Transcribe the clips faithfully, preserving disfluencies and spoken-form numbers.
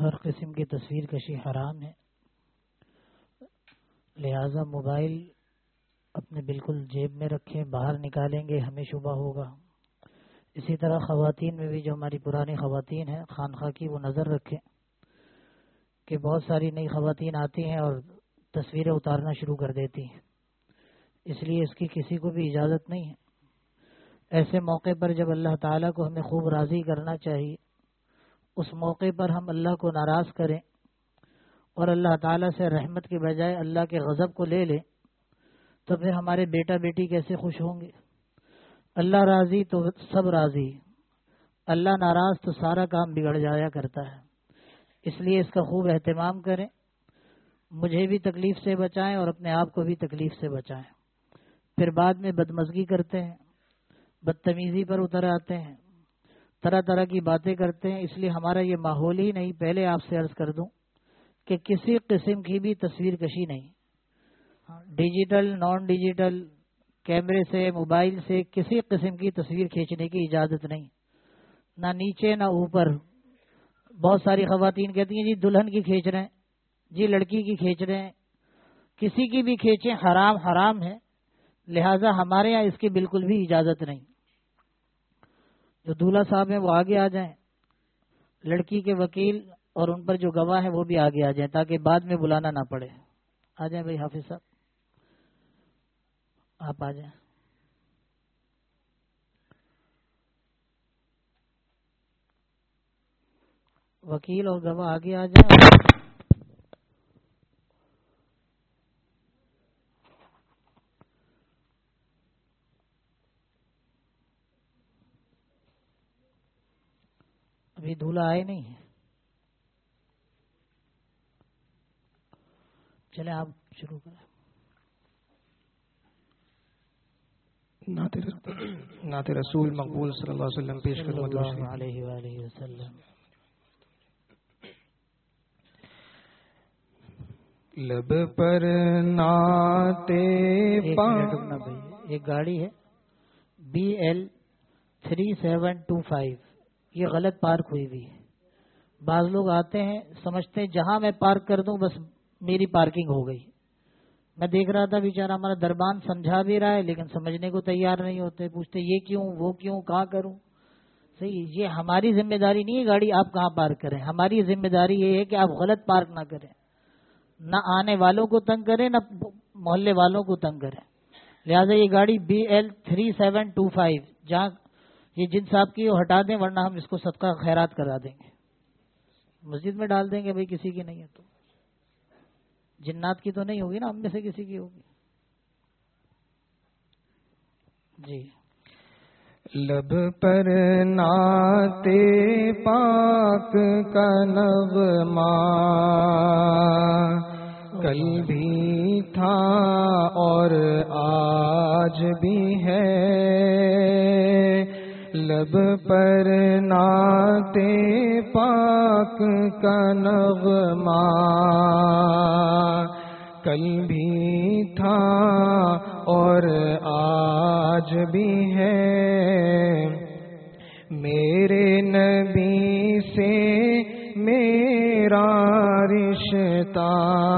ہر قسم کی تصویر کشی حرام ہے، لہذا موبائل اپنے بالکل جیب میں رکھیں، باہر نکالیں گے ہمیں شبہ ہوگا۔ اسی طرح خواتین میں بھی جو ہماری پرانی خواتین ہیں خانخواہ کی، وہ نظر رکھیں کہ بہت ساری نئی خواتین آتی ہیں اور تصویریں اتارنا شروع کر دیتی ہیں، اس لیے اس کی کسی کو بھی اجازت نہیں ہے۔ ایسے موقع پر جب اللہ تعالیٰ کو ہمیں خوب راضی کرنا چاہیے، اس موقع پر ہم اللہ کو ناراض کریں اور اللہ تعالیٰ سے رحمت کے بجائے اللہ کے غضب کو لے لیں، تو پھر ہمارے بیٹا بیٹی کیسے خوش ہوں گے؟ اللہ راضی تو سب راضی، اللہ ناراض تو سارا کام بگڑ جایا کرتا ہے۔ اس لیے اس کا خوب اہتمام کریں، مجھے بھی تکلیف سے بچائیں اور اپنے آپ کو بھی تکلیف سے بچائیں۔ پھر بعد میں بدمزگی کرتے ہیں، بدتمیزی پر اتر آتے ہیں، طرح طرح کی باتیں کرتے ہیں۔ اس لیے ہمارا یہ ماحول ہی نہیں۔ پہلے آپ سے عرض کر دوں کہ کسی قسم کی بھی تصویر کشی نہیں، ڈیجیٹل نان ڈیجیٹل کیمرے سے موبائل سے کسی قسم کی تصویر کھینچنے کی اجازت نہیں، نہ نیچے نہ اوپر۔ بہت ساری خواتین کہتی ہیں جی دلہن کی کھینچ رہے ہیں، جی لڑکی کی کھینچ رہے ہیں، کسی کی بھی کھینچیں، حرام حرام ہے، لہٰذا ہمارے یہاں اس کی بالکل بھی اجازت نہیں۔ جو دولہا صاحب ہیں وہ آگے آ جائیں، لڑکی کے وکیل اور ان پر جو گواہ ہیں وہ بھی آگے آ جائیں تاکہ بعد میں بلانا نہ پڑے۔ آ جائیں بھائی حافظ صاحب، آپ آ جائیں۔ وکیل اور گواہ آگے آ جائیں۔ ابھی دولہا آئے نہیں ہیں، چلیں آپ شروع کریں۔ نعت رسول مقبول صلی اللہ علیہ وسلم پیش کروں صلی اللہ علیہ وآلہ وسلم۔ لب پر نعت پاک۔ ایک گاڑی ہے B L three seven two five, یہ غلط پارک ہوئی ہوئی ہے۔ بعض لوگ آتے ہیں سمجھتے ہیں جہاں میں پارک کر دوں بس میری پارکنگ ہو گئی۔ میں دیکھ رہا تھا بیچارہ ہمارا دربان سمجھا بھی رہا ہے لیکن سمجھنے کو تیار نہیں ہوتے، پوچھتے یہ کیوں وہ کیوں کہاں کروں۔ صحیح، یہ ہماری ذمہ داری نہیں ہے گاڑی آپ کہاں پارک کریں، ہماری ذمہ داری یہ ہے کہ آپ غلط پارک نہ کریں، نہ آنے والوں کو تنگ کریں نہ محلے والوں کو تنگ کریں۔ لہٰذا یہ گاڑی B L three seven two five جہاں یہ جن صاحب کی وہ ہٹا دیں، ورنہ ہم اس کو صدقہ خیرات کرا دیں گے، مسجد میں ڈال دیں گے۔ بھائی کسی کی نہیں ہے تو جنات کی تو نہیں ہوگی نا، ہم میں سے کسی کی ہوگی۔ جی لب پر نعت پاک کا نغمہ کل بھی تھا اور آج بھی ہے، لب پر نعت پاک کا نغمہ کل بھی تھا اور آج بھی ہے، میرے نبی سے میرا رشتہ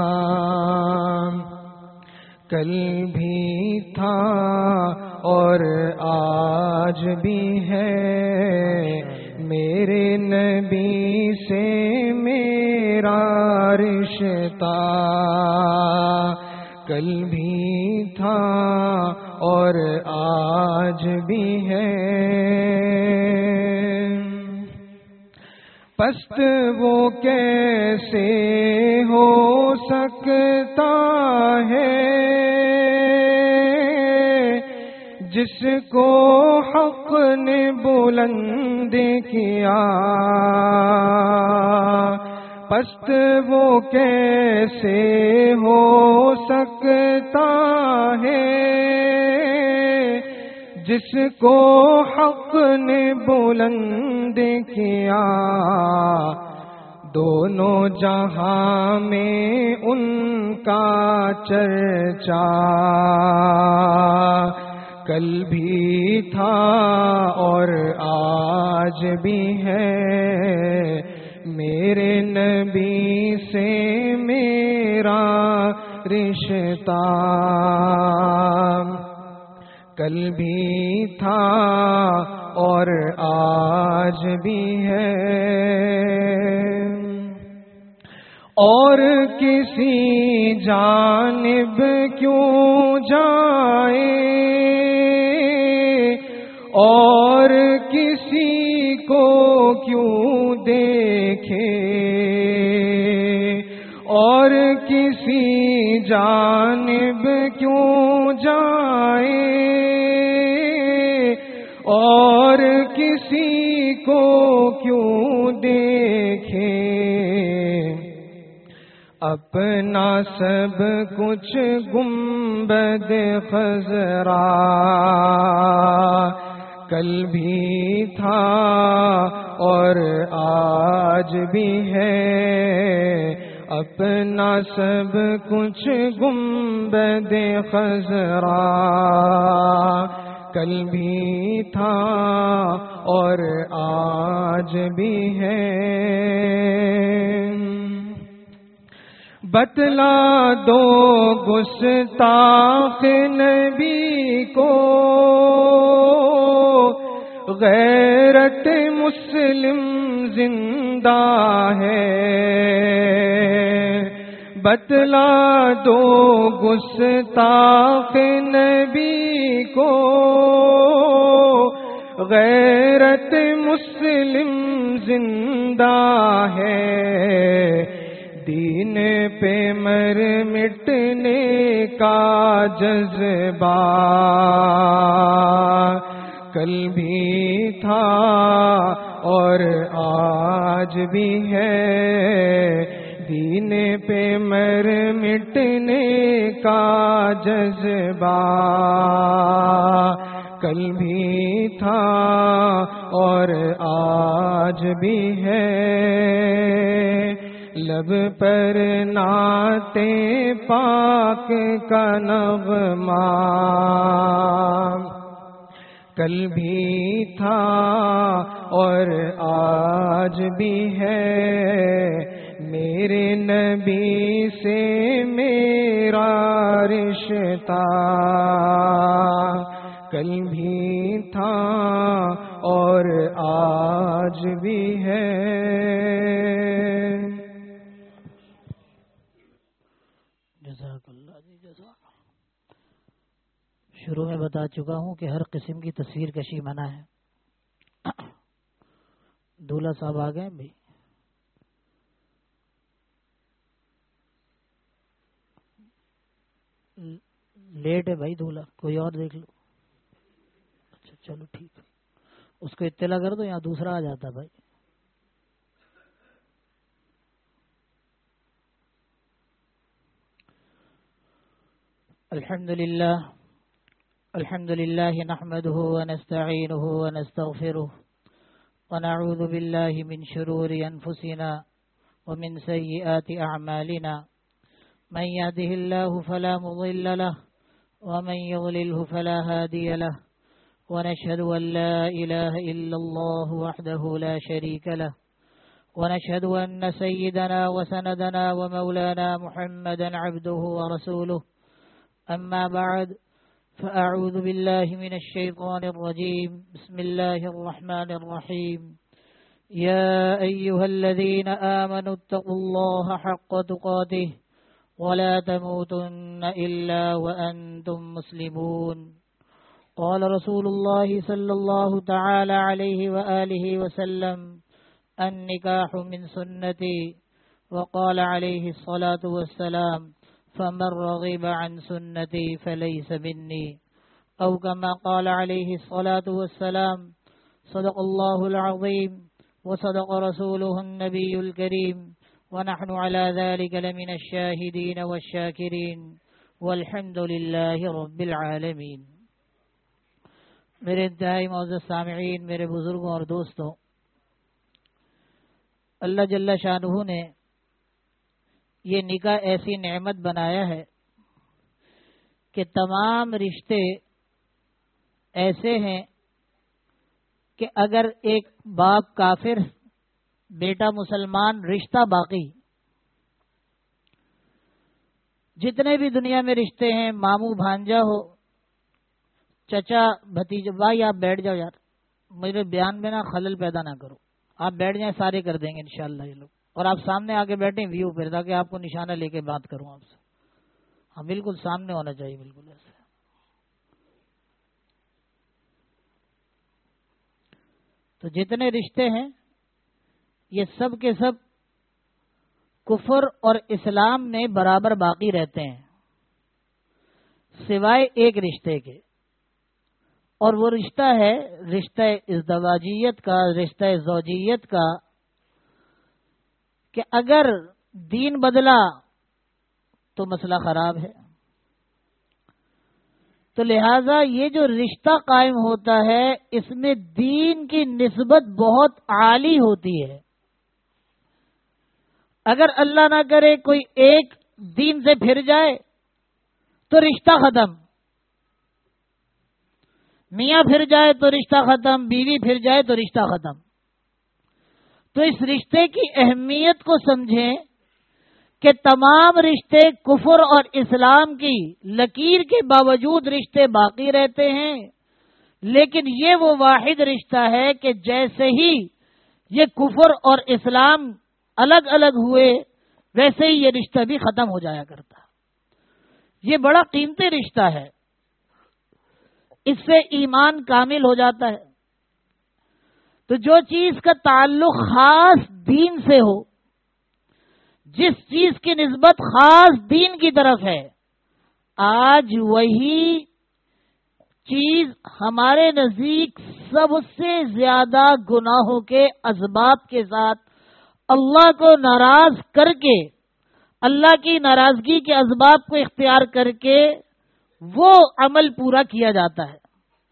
کل بھی تھا اور آج بھی ہے، میرے نبی سے میرا رشتہ کل بھی تھا اور آج بھی ہے، پست وہ کیسے ہو سکتا ہے جس کو حق نے بلند کیا، پست وہ کیسے ہو سکتا ہے جس کو حق نے بلند کیا، دونوں جہاں میں ان کا چرچا کل بھی تھا اور آج بھی ہے، میرے نبی سے میرا رشتہ کل بھی تھا اور آج بھی ہے، اور کسی جانب کیوں جائے، اور کسی کو کیوں دیکھے، اور کسی جانب کیوں جائے، اور کسی کو کیوں دیکھے، اپنا سب کچھ گنبد خضرا کل بھی تھا اور آج بھی ہے، اپنا سب کچھ گنبد خضرا کل بھی تھا اور آج بھی ہے۔ بتلا دو گستاخ نبی کو غیرت مسلم زندہ ہے، بتلا دو گستاخ نبی کو غیرت مسلم زندہ ہے، دین پہ مر مٹنے کا جذبہ کل بھی تھا اور آج بھی ہے، دین پہ مر مٹنے کا جذبہ کل بھی تھا اور آج بھی ہے، لب پر نعت پاک کا نغمہ کل بھی تھا اور آج بھی ہے، میرے نبی سے میرا رشتہ کل بھی تھا اور آج بھی ہے۔ جزاک اللہ جی جزاک۔ شروع میں بتا چکا ہوں کہ ہر قسم کی تصویر کشی منع ہے۔ دولہا صاحب آ گئے بھائی، لیٹ ہے بھائی دولہا، کوئی اور دیکھ لو۔ اچھا چلو ٹھیک ہے، اس کو اطلاع کر دو، یہاں دوسرا آ جاتا بھائی۔ الحمد للہ الحمد للہ نحمده ونستعینه ونستغفره ونعوذ باللہ من شرور انفسنا ومن سیئات اعمالنا، من يهده الله فلا مضل له ومن يضلله فلا هادي له، ونشهد أن لا إله إلا الله وحده لا شريك له، ونشهد أن سيدنا وسندنا ومولانا محمدا عبده ورسوله، أما بعد فأعوذ بالله من الشيطان الرجيم، بسم الله الرحمن الرحيم، يا أيها الذين آمنوا اتقوا الله حق تقاته ولا تموتن إلا وأنتم مسلمون، قال رسول الله صلى الله تعالى عليه وآله وسلم النكاح من سنتي، وقال عليه الصلاة والسلام فمن رغب عن سنتي فليس مني، أو كما قال عليه الصلاة والسلام صدق الله العظيم وصدق رسوله النبي الكريم، ونحن على ذلك لمن الشاهدين والشاكرين والحمد لله رب العالمين۔ میرے انتہائی معزز سامعین، میرے بزرگوں اور دوستوں، اللہ جل شانہ نے یہ نکاح ایسی نعمت بنایا ہے کہ تمام رشتے ایسے ہیں کہ اگر ایک باپ کافر بیٹا مسلمان، رشتہ باقی. جتنے بھی دنیا میں رشتے ہیں، ماموں بھانجا ہو، چچا بھتیجا، بھائی آپ بیٹھ جاؤ یار، میرے بیان میں نا خلل پیدا نہ کرو، آپ بیٹھ جائیں، سارے کر دیں گے انشاءاللہ یہ لوگ. اور آپ سامنے آ کے بیٹھیں ویو پہ، تاکہ آپ کو نشانہ لے کے بات کروں آپ سے. ہاں بالکل سامنے ہونا چاہیے، بالکل ایسے. تو جتنے رشتے ہیں یہ سب کے سب کفر اور اسلام میں برابر باقی رہتے ہیں، سوائے ایک رشتے کے. اور وہ رشتہ ہے رشتہ ازدواجیت کا، رشتہ زوجیت کا، کہ اگر دین بدلا تو مسئلہ خراب ہے. تو لہذا یہ جو رشتہ قائم ہوتا ہے اس میں دین کی نسبت بہت عالی ہوتی ہے. اگر اللہ نہ کرے کوئی ایک دین سے پھر جائے تو رشتہ ختم، میاں پھر جائے تو رشتہ ختم، بیوی پھر جائے تو رشتہ ختم. تو اس رشتے کی اہمیت کو سمجھیں کہ تمام رشتے کفر اور اسلام کی لکیر کے باوجود رشتے باقی رہتے ہیں، لیکن یہ وہ واحد رشتہ ہے کہ جیسے ہی یہ کفر اور اسلام الگ الگ ہوئے ویسے ہی یہ رشتہ بھی ختم ہو جایا کرتا. یہ بڑا قیمتی رشتہ ہے، اس سے ایمان کامل ہو جاتا ہے. تو جو چیز کا تعلق خاص دین سے ہو، جس چیز کی نسبت خاص دین کی طرف ہے، آج وہی چیز ہمارے نزدیک سب سے زیادہ گناہوں کے اسباب کے ساتھ اللہ کو ناراض کر کے، اللہ کی ناراضگی کے اسباب کو اختیار کر کے وہ عمل پورا کیا جاتا ہے.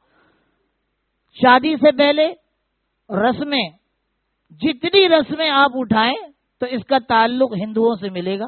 شادی سے پہلے رسمیں، جتنی رسمیں آپ اٹھائیں تو اس کا تعلق ہندوؤں سے ملے گا،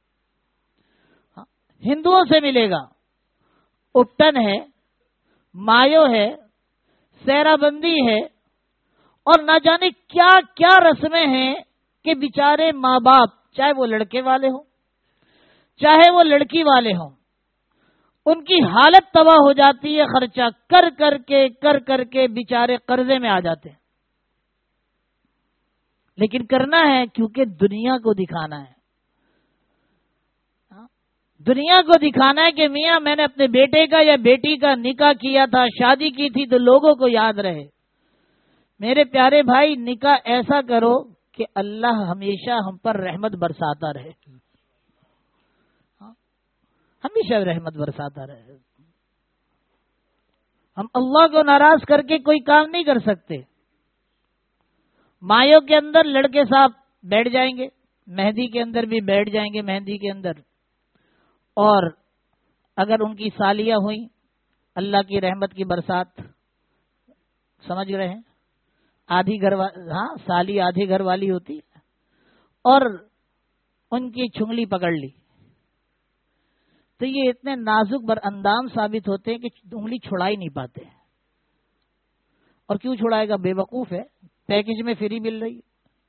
ہندوؤں سے ملے گا. اپٹن ہے، مایو ہے، سیرا بندی ہے، اور نہ جانے کیا کیا رسمیں ہیں کہ بیچارے ماں باپ، چاہے وہ لڑکے والے ہوں چاہے وہ لڑکی والے ہوں، ان کی حالت تباہ ہو جاتی ہے. خرچہ کر کر کے کر کر کے بیچارے قرضے میں آ جاتے ہیں. لیکن کرنا ہے کیونکہ دنیا کو دکھانا ہے. دنیا کو دکھانا ہے کہ میاں میں نے اپنے بیٹے کا یا بیٹی کا نکاح کیا تھا، شادی کی تھی، تو لوگوں کو یاد رہے. میرے پیارے بھائی، نکاح ایسا کرو کہ اللہ ہمیشہ ہم پر رحمت برساتا رہے، ہمیشہ رحمت برساتا رہے. ہم اللہ کو ناراض کر کے کوئی کام نہیں کر سکتے. مایوں کے اندر لڑکے صاحب بیٹھ جائیں گے، مہندی کے اندر بھی بیٹھ جائیں گے، مہندی کے اندر. اور اگر ان کی سالیاں ہوئیں، اللہ کی رحمت کی برسات، سمجھ رہے ہیں، آدھی گھر والی، ہاں سالی آدھی گھر والی ہوتی ہے، اور ان کی چھنگلی پکڑ لی تو یہ اتنے نازک بر اندام ثابت ہوتے ہیں کہ انگلی چھڑا ہی نہیں پاتے. اور کیوں چھڑائے گا؟ بے وقوف ہے. پیکج میں فری مل رہی،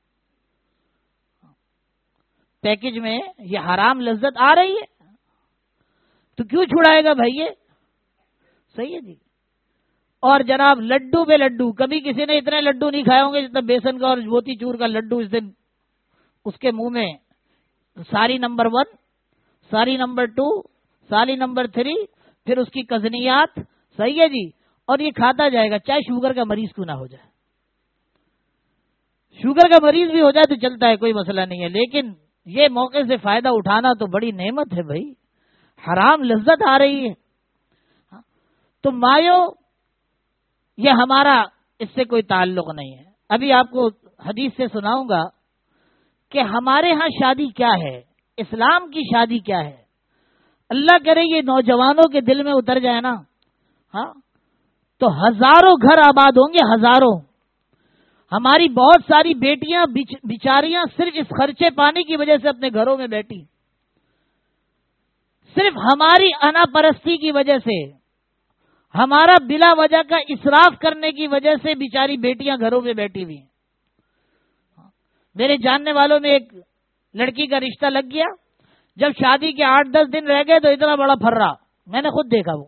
پیکج میں یہ حرام لذت آ رہی ہے، تو کیوں چھڑائے گا بھائی؟ صحیح ہے جی. اور جناب لڈو پہ لڈو، کبھی کسی نے اتنے لڈو نہیں کھائے ہوں گے جتنا بیسن کا اور موتی چور کا لڈو اس دن اس کے منہ میں. ساری نمبر ون، ساری نمبر ٹو، سالی نمبر تھری، پھر اس کی کزنیات. صحیح ہے جی. اور یہ کھاتا جائے گا چاہے شوگر کا مریض کیوں نہ ہو جائے. شوگر کا مریض بھی ہو جائے تو چلتا ہے، کوئی مسئلہ نہیں ہے، لیکن یہ موقع سے فائدہ اٹھانا تو بڑی نعمت ہے بھائی. حرام لذت آ رہی ہے. تو مایو، یہ ہمارا اس سے کوئی تعلق نہیں ہے. ابھی آپ کو حدیث سے سناؤں گا کہ ہمارے ہاں شادی کیا ہے، اسلام کی شادی کیا ہے. اللہ کرے یہ نوجوانوں کے دل میں اتر جائے نا، ہاں تو ہزاروں گھر آباد ہوں گے، ہزاروں. ہماری بہت ساری بیٹیاں بیچاریاں صرف اس خرچے پانی کی وجہ سے اپنے گھروں میں بیٹھی، صرف ہماری انا پرستی کی وجہ سے، ہمارا بلا وجہ کا اسراف کرنے کی وجہ سے بیچاری بیٹیاں گھروں میں بیٹھی ہوئی. میرے جاننے والوں میں ایک لڑکی کا رشتہ لگ گیا، جب شادی کے آٹھ دس دن رہ گئے تو اتنا بڑا پھرا، میں نے خود دیکھا، وہ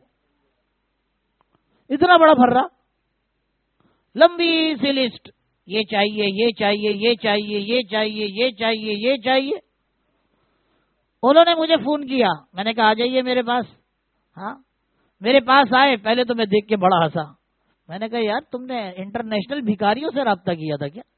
اتنا بڑا پھرا، لمبی سی لسٹ، یہ چاہیے یہ چاہیے یہ چاہیے یہ چاہیے یہ چاہیے یہ چاہیے۔ انہوں نے مجھے فون کیا، میں نے کہا آ جائیے میرے پاس۔ ہاں میرے پاس آئے، پہلے تو میں دیکھ کے بڑا ہنسا، میں نے کہا یار تم نے انٹرنیشنل بھکاریوں سے رابطہ کیا تھا کیا؟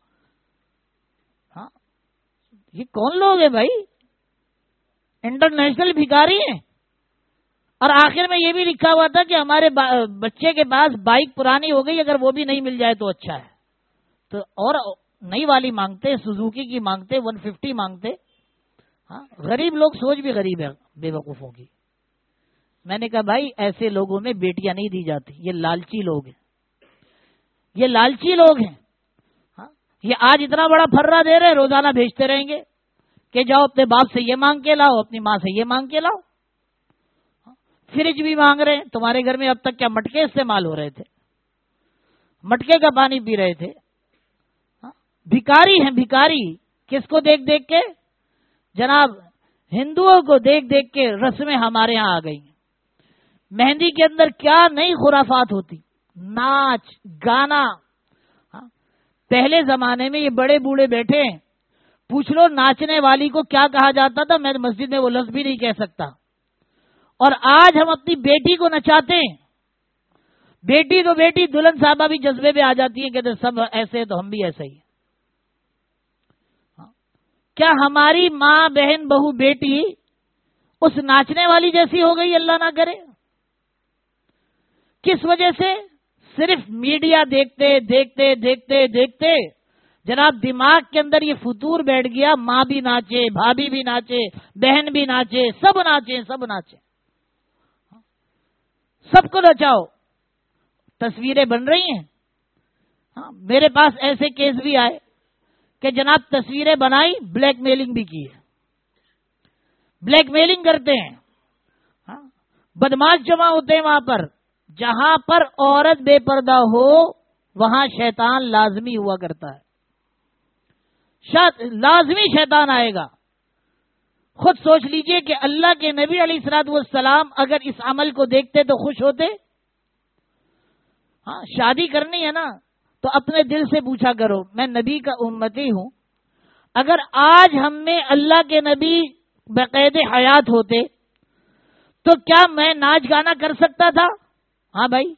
ہاں یہ کون لوگ ہیں بھائی؟ انٹرنیشنل بھکاری ہیں۔ اور آخر میں یہ بھی لکھا ہوا تھا کہ ہمارے بچے کے پاس بائک پرانی ہو گئی، اگر وہ بھی نہیں مل جائے تو اچھا ہے، تو اور نئی والی مانگتے، سوزوکی کی مانگتے، ون ففٹی مانگتے۔ ہاں غریب لوگ، سوچ بھی غریب ہے بے وقوفوں کی۔ میں نے کہا بھائی ایسے لوگوں میں بیٹیاں نہیں دی جاتی، یہ لالچی لوگ ہیں، یہ لالچی لوگ ہیں۔ ہاں یہ آج اتنا بڑا پھرا دے رہے، روزانہ بھیجتے رہیں گے کہ جاؤ اپنے باپ سے یہ مانگ کے لاؤ، اپنی ماں سے یہ مانگ کے لاؤ۔ فریج بھی مانگ رہے ہیں، تمہارے گھر میں اب تک کیا مٹکے استعمال ہو رہے تھے؟ مٹکے کا پانی پی رہے تھے۔ بھکاری ہیں بھکاری، کس کو دیکھ دیکھ کے؟ جناب ہندوؤں کو دیکھ دیکھ کے رسمیں ہمارے ہاں آ گئی۔ مہندی کے اندر کیا نئی خرافات ہوتی، ناچ گانا۔ پہلے زمانے میں یہ بڑے بوڑھے بیٹھے ہیں، پوچھ لو ناچنے والی کو کیا کہا جاتا تھا، میں مسجد میں وہ لفظ بھی نہیں کہہ سکتا۔ اور آج ہم اپنی بیٹی کو نچاتے ہیں، بیٹی تو بیٹی، دلہن صاحبہ بھی جذبے میں آ جاتی ہے، کہتے سب ایسے تو ہم بھی ایسے ہی۔ کیا ہماری ماں بہن بہو بیٹی اس ناچنے والی جیسی ہو گئی؟ اللہ نہ کرے۔ کس وجہ سے؟ صرف میڈیا دیکھتے دیکھتے دیکھتے دیکھتے جناب دماغ کے اندر یہ فطور بیٹھ گیا، ماں بھی ناچے، بھابھی بھی ناچے، بہن بھی ناچے، سب ناچے سب ناچے، سب کو نچاؤ۔ تصویریں بن رہی ہیں۔ ہاں میرے پاس ایسے کیس بھی آئے کہ جناب تصویریں بنائی، بلیک میلنگ بھی کی ہے، بلیک میلنگ کرتے ہیں۔ ہاں بدماش جمع ہوتے ہیں وہاں پر، جہاں پر عورت بے پردہ ہو وہاں شیطان لازمی ہوا کرتا ہے، لازمی شیطان آئے گا۔ خود سوچ لیجئے کہ اللہ کے نبی علیہ الصلوۃ والسلام اگر اس عمل کو دیکھتے تو خوش ہوتے؟ ہاں شادی کرنی ہے نا تو اپنے دل سے پوچھا کرو، میں نبی کا امتی ہوں، اگر آج ہم میں اللہ کے نبی بقید حیات ہوتے تو کیا میں ناچ گانا کر سکتا تھا؟ ہاں بھائی،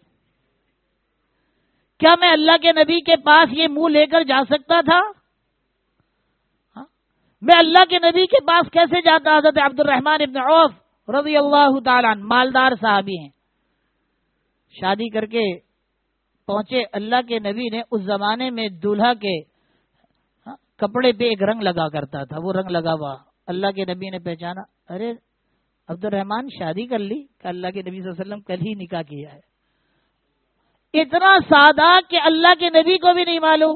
کیا میں اللہ کے نبی کے پاس یہ منہ لے کر جا سکتا تھا؟ ہاں میں اللہ کے نبی کے پاس کیسے جاتا؟ حضرت عبد الرحمن ابن عوف رضی اللہ تعالیٰ عنہ مالدار صحابی ہیں، شادی کر کے پہنچے، اللہ کے نبی نے اس زمانے میں دولہا کے کپڑے پہ ایک رنگ لگا کرتا تھا، وہ رنگ لگا ہوا، اللہ کے نبی نے پہچانا، ارے عبد الرحمن شادی کر لی؟ کہ اللہ کے نبی صلی اللہ علیہ وسلم کل ہی نکاح کیا ہے۔ اتنا سادہ کہ اللہ کے نبی کو بھی نہیں معلوم۔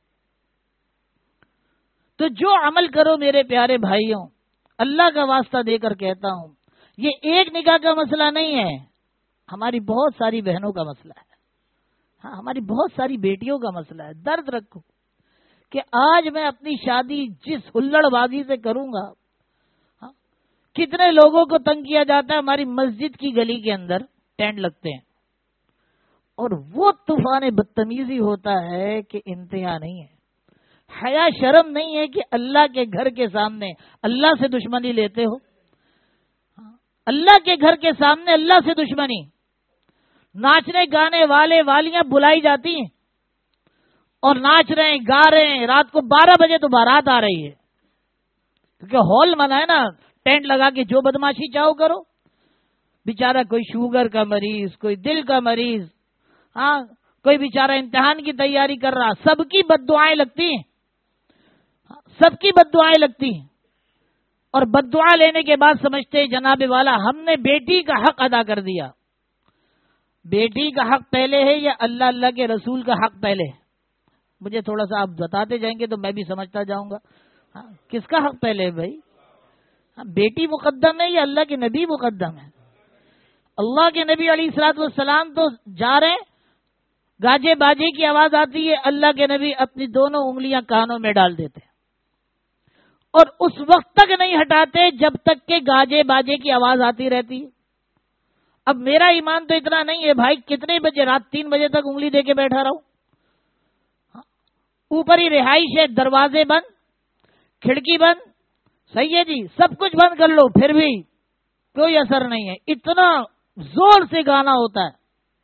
تو جو عمل کرو میرے پیارے بھائیوں، اللہ کا واسطہ دے کر کہتا ہوں، یہ ایک نکاح کا مسئلہ نہیں ہے، ہماری بہت ساری بہنوں کا مسئلہ ہے، ہاں ہماری بہت ساری بیٹیوں کا مسئلہ ہے۔ درد رکھو کہ آج میں اپنی شادی جس ہلڑ بازی سے کروں گا، ہاں کتنے لوگوں کو تنگ کیا جاتا ہے۔ ہماری مسجد کی گلی کے اندر ٹینٹ لگتے ہیں اور وہ طوفان بدتمیزی ہوتا ہے کہ انتہا نہیں ہے۔ حیا شرم نہیں ہے کہ اللہ کے گھر کے سامنے اللہ سے دشمنی لیتے ہو، اللہ کے گھر کے سامنے اللہ سے دشمنی۔ ناچنے گانے والے والیاں بلائی جاتی ہیں اور ناچ رہے ہیں گا رہے ہیں، رات کو بارہ بجے تو بارات آ رہی ہے، کیونکہ ہال منع ہے نا، ٹینٹ لگا کے جو بدماشی چاہو کرو۔ بیچارہ کوئی شوگر کا مریض، کوئی دل کا مریض، ہاں کوئی بیچارہ امتحان کی تیاری کر رہا، سب کی بد دعائیں لگتی ہیں، سب کی بد دعائیں لگتی ہیں، اور بد دعا لینے کے بعد سمجھتے ہیں جناب والا ہم نے بیٹی کا حق ادا کر دیا۔ بیٹی کا حق پہلے ہے یا اللہ اللہ کے رسول کا حق پہلے ہے؟ مجھے تھوڑا سا آپ بتاتے جائیں گے تو میں بھی سمجھتا جاؤں گا۔ ہاں کس کا حق پہلے ہے بھائی؟ ہاں بیٹی مقدم ہے یا اللہ کے نبی مقدم ہے؟ اللہ کے نبی علیہ الصلوۃ والسلام تو جا رہے ہیں، گاجے باجے کی آواز آتی ہے، اللہ کے نبی اپنی دونوں انگلیاں کانوں میں ڈال دیتے ہیں، اور اس وقت تک نہیں ہٹاتے جب تک کہ گاجے باجے کی آواز آتی رہتی ہے. اب میرا ایمان تو اتنا نہیں ہے بھائی، کتنے بجے رات تین بجے تک انگلی دے کے بیٹھا رہوں؟ اوپر ہی رہائش ہے، دروازے بند، کھڑکی بند، صحیح ہے جی، سب کچھ بند کر لو، پھر بھی کوئی اثر نہیں ہے. اتنا زور سے گانا ہوتا ہے.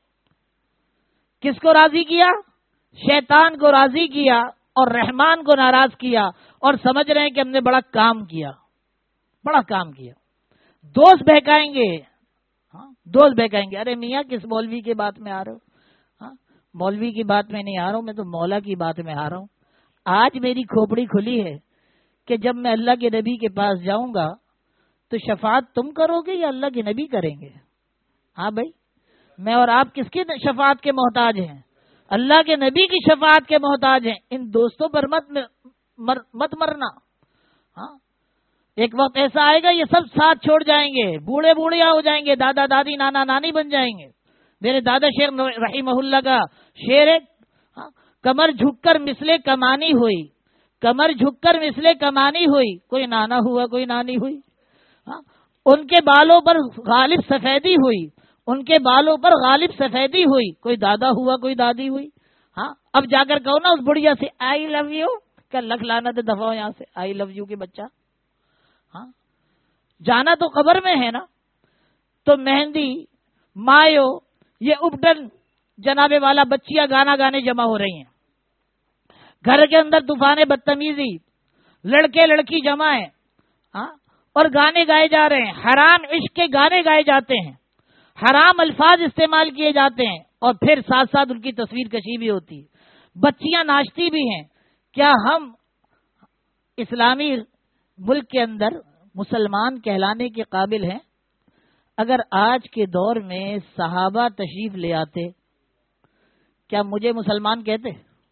کس کو راضی کیا؟ شیطان کو راضی کیا اور رحمان کو ناراض کیا، اور سمجھ رہے ہیں کہ ہم نے بڑا کام کیا، بڑا کام کیا. دوست بہکائیں گے، ہاں دوست بہکائیں گے، ارے میاں کس مولوی کی بات میں آ رہے ہو؟ ہاں مولوی کی بات میں نہیں آ رہا ہوں، میں تو مولا کی بات میں آ رہا ہوں. آج میری کھوپڑی کھلی ہے کہ جب میں اللہ کے نبی کے پاس جاؤں گا تو شفاعت تم کرو گے یا اللہ کے نبی کریں گے؟ ہاں بھائی، میں اور آپ کس کی شفاعت کے محتاج ہیں؟ اللہ کے نبی کی شفاعت کے محتاج ہیں. ان دوستوں پر مت مر مت مرنا. ہاں ایک وقت ایسا آئے گا یہ سب ساتھ چھوڑ جائیں گے، بوڑھے بوڑھیا ہو جائیں گے، دادا دادی نانا نانی بن جائیں گے. میرے دادا شیخ رحمہ اللہ کا شعر ہے، کمر جھک کر مثلے کمانی ہوئی، کمر جھک کر مثلے کمانی ہوئی، کوئی نانا ہوا کوئی نانی ہوئی. ان کے بالوں پر غالب سفیدی ہوئی، ان کے بالوں پر غالب سفیدی ہوئی، کوئی دادا ہوا کوئی دادی ہوئی. ہاں اب جا کر کہو نا اس بڑھیا سے آئی لو یو، کیا لکھ لانا تو دفعہ یہاں سے آئی لو یو کے بچہ. ہاں جانا تو قبر میں ہے نا. تو مہندی مایو یہ اپٹن جناب والا بچیاں گانا گانے جمع ہو رہی ہیں. گھر کے اندر طوفان بدتمیزی، لڑکے لڑکی جمع ہیں، ہاں اور گانے گائے جا رہے ہیں. حرام عشق کے گانے گائے جاتے ہیں، حرام الفاظ استعمال کیے جاتے ہیں، اور پھر ساتھ ساتھ ان کی تصویر کشی بھی ہوتی ہے. بچیاں ناچتی بھی ہیں. کیا ہم اسلامی ملک کے اندر مسلمان کہلانے کے قابل ہیں؟ اگر آج کے دور میں صحابہ تشریف لے آتے، کیا مجھے مسلمان کہتے؟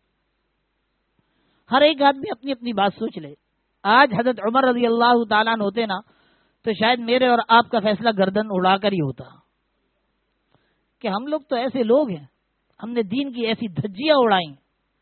ہر ایک آدمی اپنی اپنی بات سوچ لے. آج حضرت عمر رضی اللہ تعالیٰ عنہ ہوتے نا تو شاید میرے اور آپ کا فیصلہ گردن اڑا کر ہی ہوتا کہ ہم لوگ تو ایسے لوگ ہیں، ہم نے دین کی ایسی دھجیاں اڑائیں،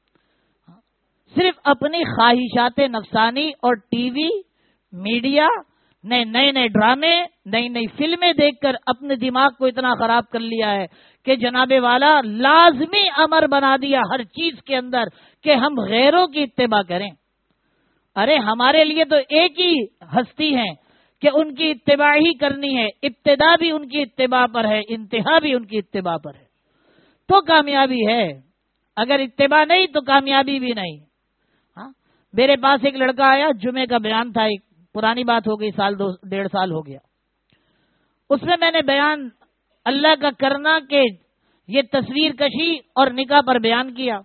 صرف اپنی خواہشات نفسانی اور ٹی وی میڈیا نئے نئے نئے ڈرامے نئی نئی فلمیں دیکھ کر اپنے دماغ کو اتنا خراب کر لیا ہے کہ جناب والا لازمی امر بنا دیا ہر چیز کے اندر کہ ہم غیروں کی اتباع کریں. ارے ہمارے لیے تو ایک ہی ہستی ہے کہ ان کی اتباع ہی کرنی ہے. ابتدا بھی ان کی اتباع پر ہے، انتہا بھی ان کی اتباع پر ہے، تو کامیابی ہے. اگر اتباع نہیں تو کامیابی بھی نہیں. ہاں میرے پاس ایک لڑکا آیا، جمعے کا بیان تھا، ایک پرانی بات ہو گئی، سال دو ڈیڑھ سال ہو گیا. اس میں میں نے بیان اللہ کا کرنا کہ یہ تصویر کشی اور نکاح پر بیان کیا.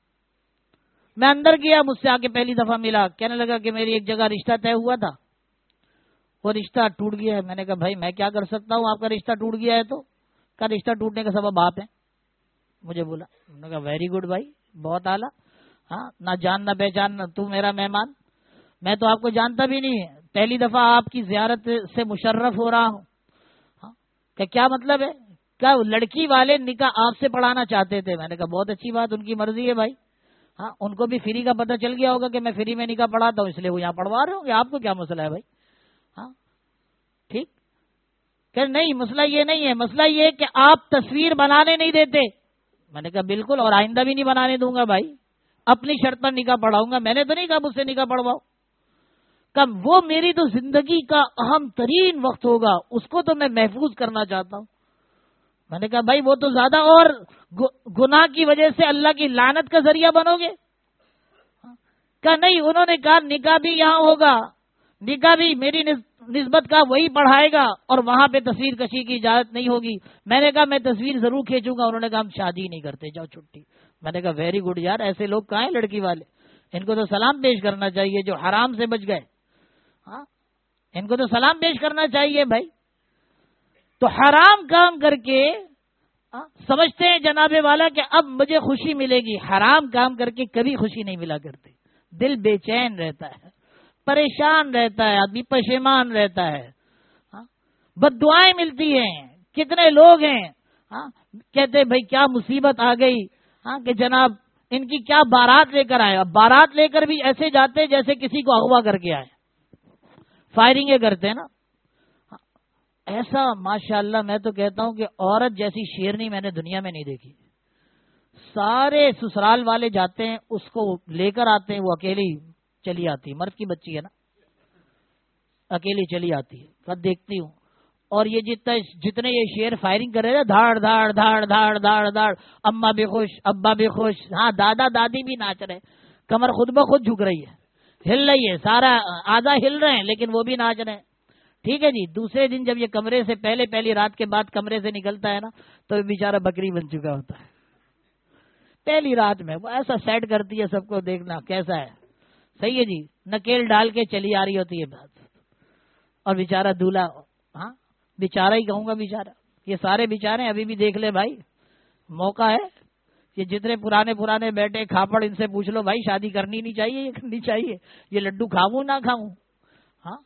میں اندر گیا، مجھ سے آ کے پہلی دفعہ ملا، کہنے لگا کہ میری ایک جگہ رشتہ طے ہوا تھا، وہ رشتہ ٹوٹ گیا ہے. میں نے کہا بھائی میں کیا کر سکتا ہوں، آپ کا رشتہ ٹوٹ گیا ہے تو کا رشتہ ٹوٹنے کا سبب آپ ہیں. مجھے بولا، میں نے کہا ویری گڈ بھائی، بہت اعلیٰ. ہاں نہ جان نہ پہچان، تو میرا مہمان، میں تو آپ کو جانتا بھی نہیں، پہلی دفعہ آپ کی زیارت سے مشرف ہو رہا ہوں. ہاں کہ کیا مطلب ہے؟ کیا لڑکی والے نکاح آپ سے پڑھانا چاہتے تھے؟ میں نے کہا بہت اچھی بات، ان کی مرضی ہے بھائی. ہاں ان کو بھی فری کا پتہ چل گیا ہوگا کہ میں فری میں نکاح پڑھاتا ہوں، اس لیے وہ یہاں پڑھوا رہے ہوں گے. آپ کو کیا مسئلہ ہے بھائی؟ ہاں ٹھیک کہ نہیں، مسئلہ یہ نہیں ہے، مسئلہ یہ ہے کہ آپ تصویر بنانے نہیں دیتے. میں نے کہا بالکل، اور آئندہ بھی نہیں بنانے دوں گا بھائی، اپنی شرط پر نکاح پڑھاؤں گا. میں نے تو نہیں کہا مجھ سے نکاح پڑھواؤ. کب وہ میری تو زندگی کا اہم ترین وقت ہوگا، اس کو تو میں محفوظ کرنا چاہتا ہوں. میں نے کہا بھائی وہ تو زیادہ، اور گناہ کی وجہ سے اللہ کی لعنت کا ذریعہ بنو گے. کہا نہیں، انہوں نے کہا نکاح بھی یہاں ہوگا، نکاح بھی میری نسبت کا وہی پڑھائے گا، اور وہاں پہ تصویر کشی کی اجازت نہیں ہوگی. میں نے کہا میں تصویر ضرور کھینچوں گا. انہوں نے کہا ہم شادی نہیں کرتے، جاؤ چھٹی. میں نے کہا ویری گڈ یار، ایسے لوگ کہاں ہیں لڑکی والے؟ ان کو تو سلام پیش کرنا چاہیے جو حرام سے بچ گئے. ہاں ان کو تو سلام پیش کرنا چاہیے بھائی. تو حرام کام کر کے سمجھتے ہیں جناب والا کہ اب مجھے خوشی ملے گی. حرام کام کر کے کبھی خوشی نہیں ملا کرتی. دل بے چین رہتا ہے، پریشان رہتا ہے، آدمی پشیمان رہتا ہے، بد دعائیں ملتی ہیں. کتنے لوگ ہیں کہتے بھائی کیا مصیبت آ گئی، ہاں کہ جناب ان کی کیا بارات لے کر آئے. اب بارات لے کر بھی ایسے جاتے جیسے کسی کو اغوا کر کے آئے. فائرنگیں کرتے ہیں نا. ایسا ماشاءاللہ میں تو کہتا ہوں کہ عورت جیسی شیرنی میں نے دنیا میں نہیں دیکھی. سارے سسرال والے جاتے ہیں اس کو لے کر آتے ہیں, وہ اکیلی چلی آتی ہے, مرد کی بچی ہے نا, اکیلی چلی آتی ہے. کب دیکھتی ہوں اور یہ جتنا جتنے یہ شیر فائرنگ کر رہے ہیں دھاڑ دھاڑ دھاڑ دھاڑ دھاڑ دھاڑ, اماں بھی خوش ابا بھی خوش, ہاں دادا دادی بھی ناچ رہے, کمر خود بخود جھک رہی ہے, ہل رہی ہے, سارا آدھا ہل رہے ہیں لیکن وہ بھی ناچ رہے ہیں. ٹھیک ہے جی. دوسرے دن جب یہ کمرے سے پہلے پہلی رات کے بعد کمرے سے نکلتا ہے نا تو بیچارہ بکری بن چکا ہوتا ہے. پہلی رات میں وہ ایسا سیٹ کرتی ہے سب کو, دیکھنا کیسا ہے. صحیح ہے جی. نکیل ڈال کے چلی آ رہی ہوتی ہے بات, اور بیچارہ دولہا, ہاں بیچارہ ہی کہوں گا بیچارہ, یہ سارے بیچارے ابھی بھی دیکھ لے بھائی, موقع ہے. یہ جتنے پرانے پرانے بیٹے کھاپڑ ان سے پوچھ لو بھائی شادی کرنی نہیں چاہیے, یہ کرنی چاہیے, یہ لڈو کھاؤں نہ کھاؤں. ہاں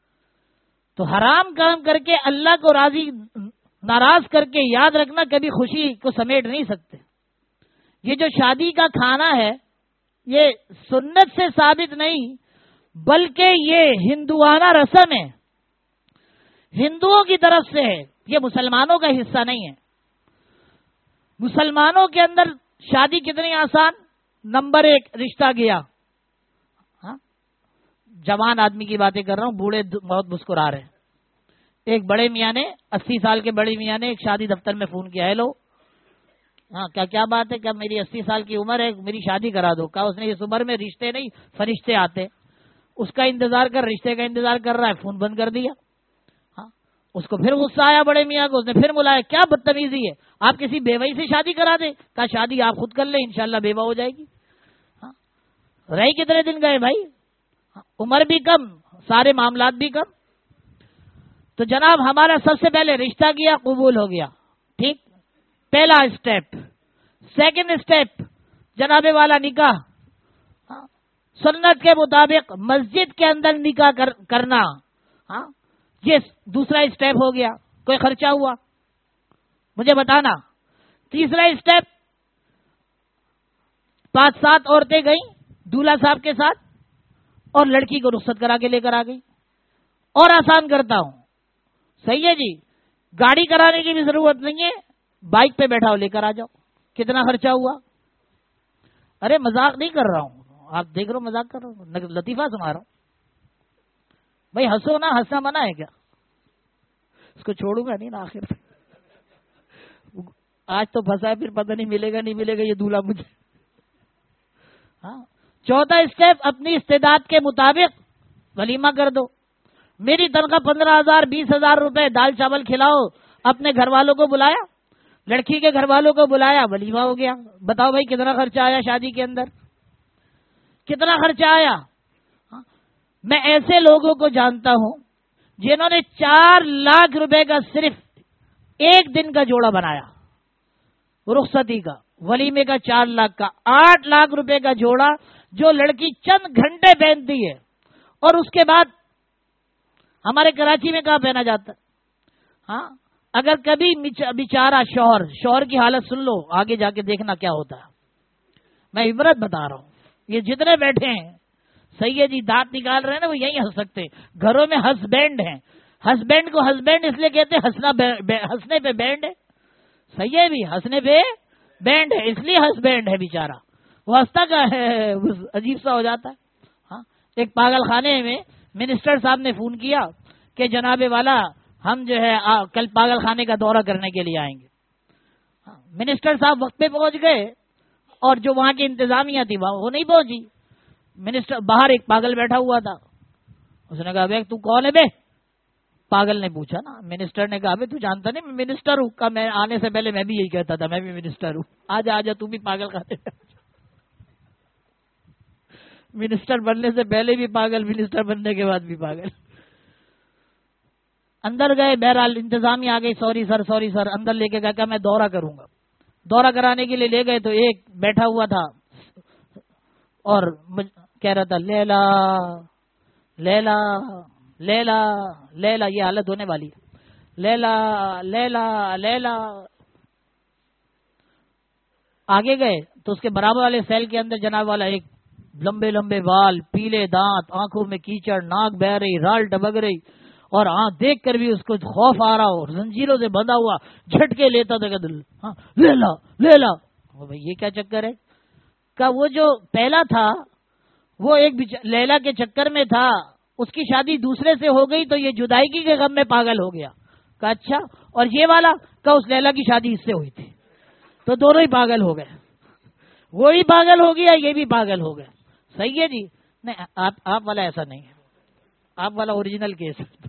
تو حرام کام کر کے اللہ کو راضی ناراض کر کے یاد رکھنا کبھی خوشی کو سمیٹ نہیں سکتے. یہ جو شادی کا کھانا ہے یہ سنت سے ثابت نہیں بلکہ یہ ہندوانہ رسم ہے, ہندوؤں کی طرف سے ہے, یہ مسلمانوں کا حصہ نہیں ہے. مسلمانوں کے اندر شادی کتنی آسان. نمبر ایک, رشتہ گیا. ہاں جوان آدمی کی باتیں کر رہا ہوں, بوڑھے بہت مسکرا رہے ہیں. ایک بڑے میاں نے, اسی سال کے بڑے میاں نے ایک شادی دفتر میں فون کیا, ہیلو ہاں کیا کیا بات ہے, کیا میری اسی سال کی عمر ہے, میری شادی کرا دو. کہا اس نے اس عمر میں رشتے نہیں فرشتے آتے. اس کا انتظار کر, رشتے کا انتظار کر رہا ہے, فون بند کر دیا. ہاں اس کو پھر غصہ آیا بڑے میاں کو, اس نے پھر بلایا, کیا بدتمیزی ہے, آپ کسی بیوی سے شادی کرا دیں. کہا شادی آپ خود کر لیں, انشاءاللہ بیوہ ہو جائے گی. ہاں رہی کتنے دن گئے بھائی, عمر بھی کم, سارے معاملات بھی کم. تو جناب ہمارا سب سے پہلے رشتہ کیا, قبول ہو گیا, ٹھیک, پہلا اسٹیپ. سیکنڈ اسٹیپ جناب والا نکاح, سنت کے مطابق مسجد کے اندر نکاح کر, کرنا. ہاں یہ دوسرا اسٹیپ ہو گیا. کوئی خرچہ ہوا مجھے بتانا. تیسرا اسٹیپ, پانچ سات عورتیں گئیں دولہا صاحب کے ساتھ اور لڑکی کو رخصت کرا کے لے کر آ گئی. اور آسان کرتا ہوں, صحیح ہے جی, گاڑی کرانے کی بھی ضرورت نہیں ہے, بائک پہ بیٹھا ہو لے کر آ جاؤ. کتنا خرچہ ہوا؟ ارے مذاق نہیں کر رہا ہوں, آپ دیکھ رہے ہو مذاق کر رہا ہوں, لطیفہ سنا رہا ہوں بھائی. ہنسو نا, ہنسنا منع ہے کیا؟ اس کو چھوڑوں گا نہیں نا آخر. آج تو پھنسا ہے, پھر پتہ نہیں ملے گا نہیں ملے گا یہ دولہا مجھے. ہاں چوتھا اسٹیپ, اپنی استعداد کے مطابق ولیمہ کر دو. میری تنخواہ پندرہ ہزار بیس ہزار روپے, دال چاول کھلاؤ. اپنے گھر والوں کو بلایا, لڑکی کے گھر والوں کو بلایا, ولیمہ ہو گیا. بتاؤ بھائی کتنا خرچہ آیا شادی کے اندر, کتنا خرچہ آیا. میں ایسے لوگوں کو جانتا ہوں جنہوں نے چار لاکھ روپے کا صرف ایک دن کا جوڑا بنایا, رخصتی کا, ولیمے کا چار لاکھ کا, آٹھ لاکھ روپے کا جوڑا جو لڑکی چند گھنٹے پہنتی ہے. اور اس کے بعد ہمارے کراچی میں کہاں پہنا جاتا ہے. ہاں اگر کبھی بیچارہ شوہر, شوہر کی حالت سن لو, آگے جا کے دیکھنا کیا ہوتا ہے. میں عبرت بتا رہا ہوں, یہ جتنے بیٹھے ہیں صحیح ہے جی, دانت نکال رہے ہیں نا وہ یہی ہنس سکتے. گھروں میں ہسبینڈ ہیں, ہسبینڈ کو ہسبینڈ اس لیے کہتے ہیں ہنسنا, ہنسنے پہ بینڈ ہے. صحیح ہے بھی, ہنسنے پہ بینڈ ہے اس لیے ہسبینڈ ہے بیچارہ, وہ ہنستا کا ہے, عجیب سا ہو جاتا ہے. ہاں ایک پاگل خانے میں منسٹر صاحب نے فون کیا کہ جناب والا ہم جو ہے کل پاگل خانے کا دورہ کرنے کے لیے آئیں گے. منسٹر صاحب وقت پہ پہنچ گئے اور جو وہاں کی انتظامیہ تھی وہ نہیں پہنچی. منسٹر باہر ایک پاگل بیٹھا ہوا تھا, اس نے کہا بھائی تو کون ہے بے؟ پاگل نے پوچھا نا. منسٹر نے کہا بھائی تو جانتا نہیں میں منسٹر ہوں. کہا میں آنے سے پہلے میں بھی یہی کہتا تھا میں بھی منسٹر ہوں. آجا آجا تو بھی پاگل خانے. منسٹر بننے سے پہلے بھی پاگل, منسٹر بننے کے بعد بھی پاگل. اندر گئے, بہرحال انتظامیہ آ گئی, سوری سر سوری سر, اندر لے کے گیا. کہ میں دورہ کروں گا. دورہ کرانے کے لیے لے گئے تو ایک بیٹھا ہوا تھا اور کہہ رہا تھا لیلا لیلا لیلا لیلا, یہ حالت ہونے والی ہے. لیلا لیلا لیلا. آگے گئے تو اس کے برابر والے سیل کے اندر جناب والا ایک لمبے لمبے بال، پیلے دانت، آنکھوں میں کیچڑ، ناک بہ رہی، رال ڈبک رہی، اور آنکھ دیکھ کر بھی اس کو خوف آ رہا ہو، زنجیروں سے بندھا ہوا، جھٹکے لیتا تھا کہ دل ہاں لے لا لے لا. بھائی یہ کیا چکر ہے؟ کہ وہ جو پہلا تھا وہ ایک لیلا کے چکر میں تھا، اس کی شادی دوسرے سے ہو گئی تو یہ جدائیگی کے غم میں پاگل ہو گیا. کہ اچھا، اور یہ والا کہ اس لیلا کی شادی اس سے ہوئی تھی، تو دونوں ہی پاگل ہو گئے، وہ بھی پاگل ہو گیا، یہ بھی پاگل ہو گیا. صحیح ہے جی؟ نہیں، آپ آپ والا ایسا نہیں ہے، آپ والا اوریجنل کیس ہے،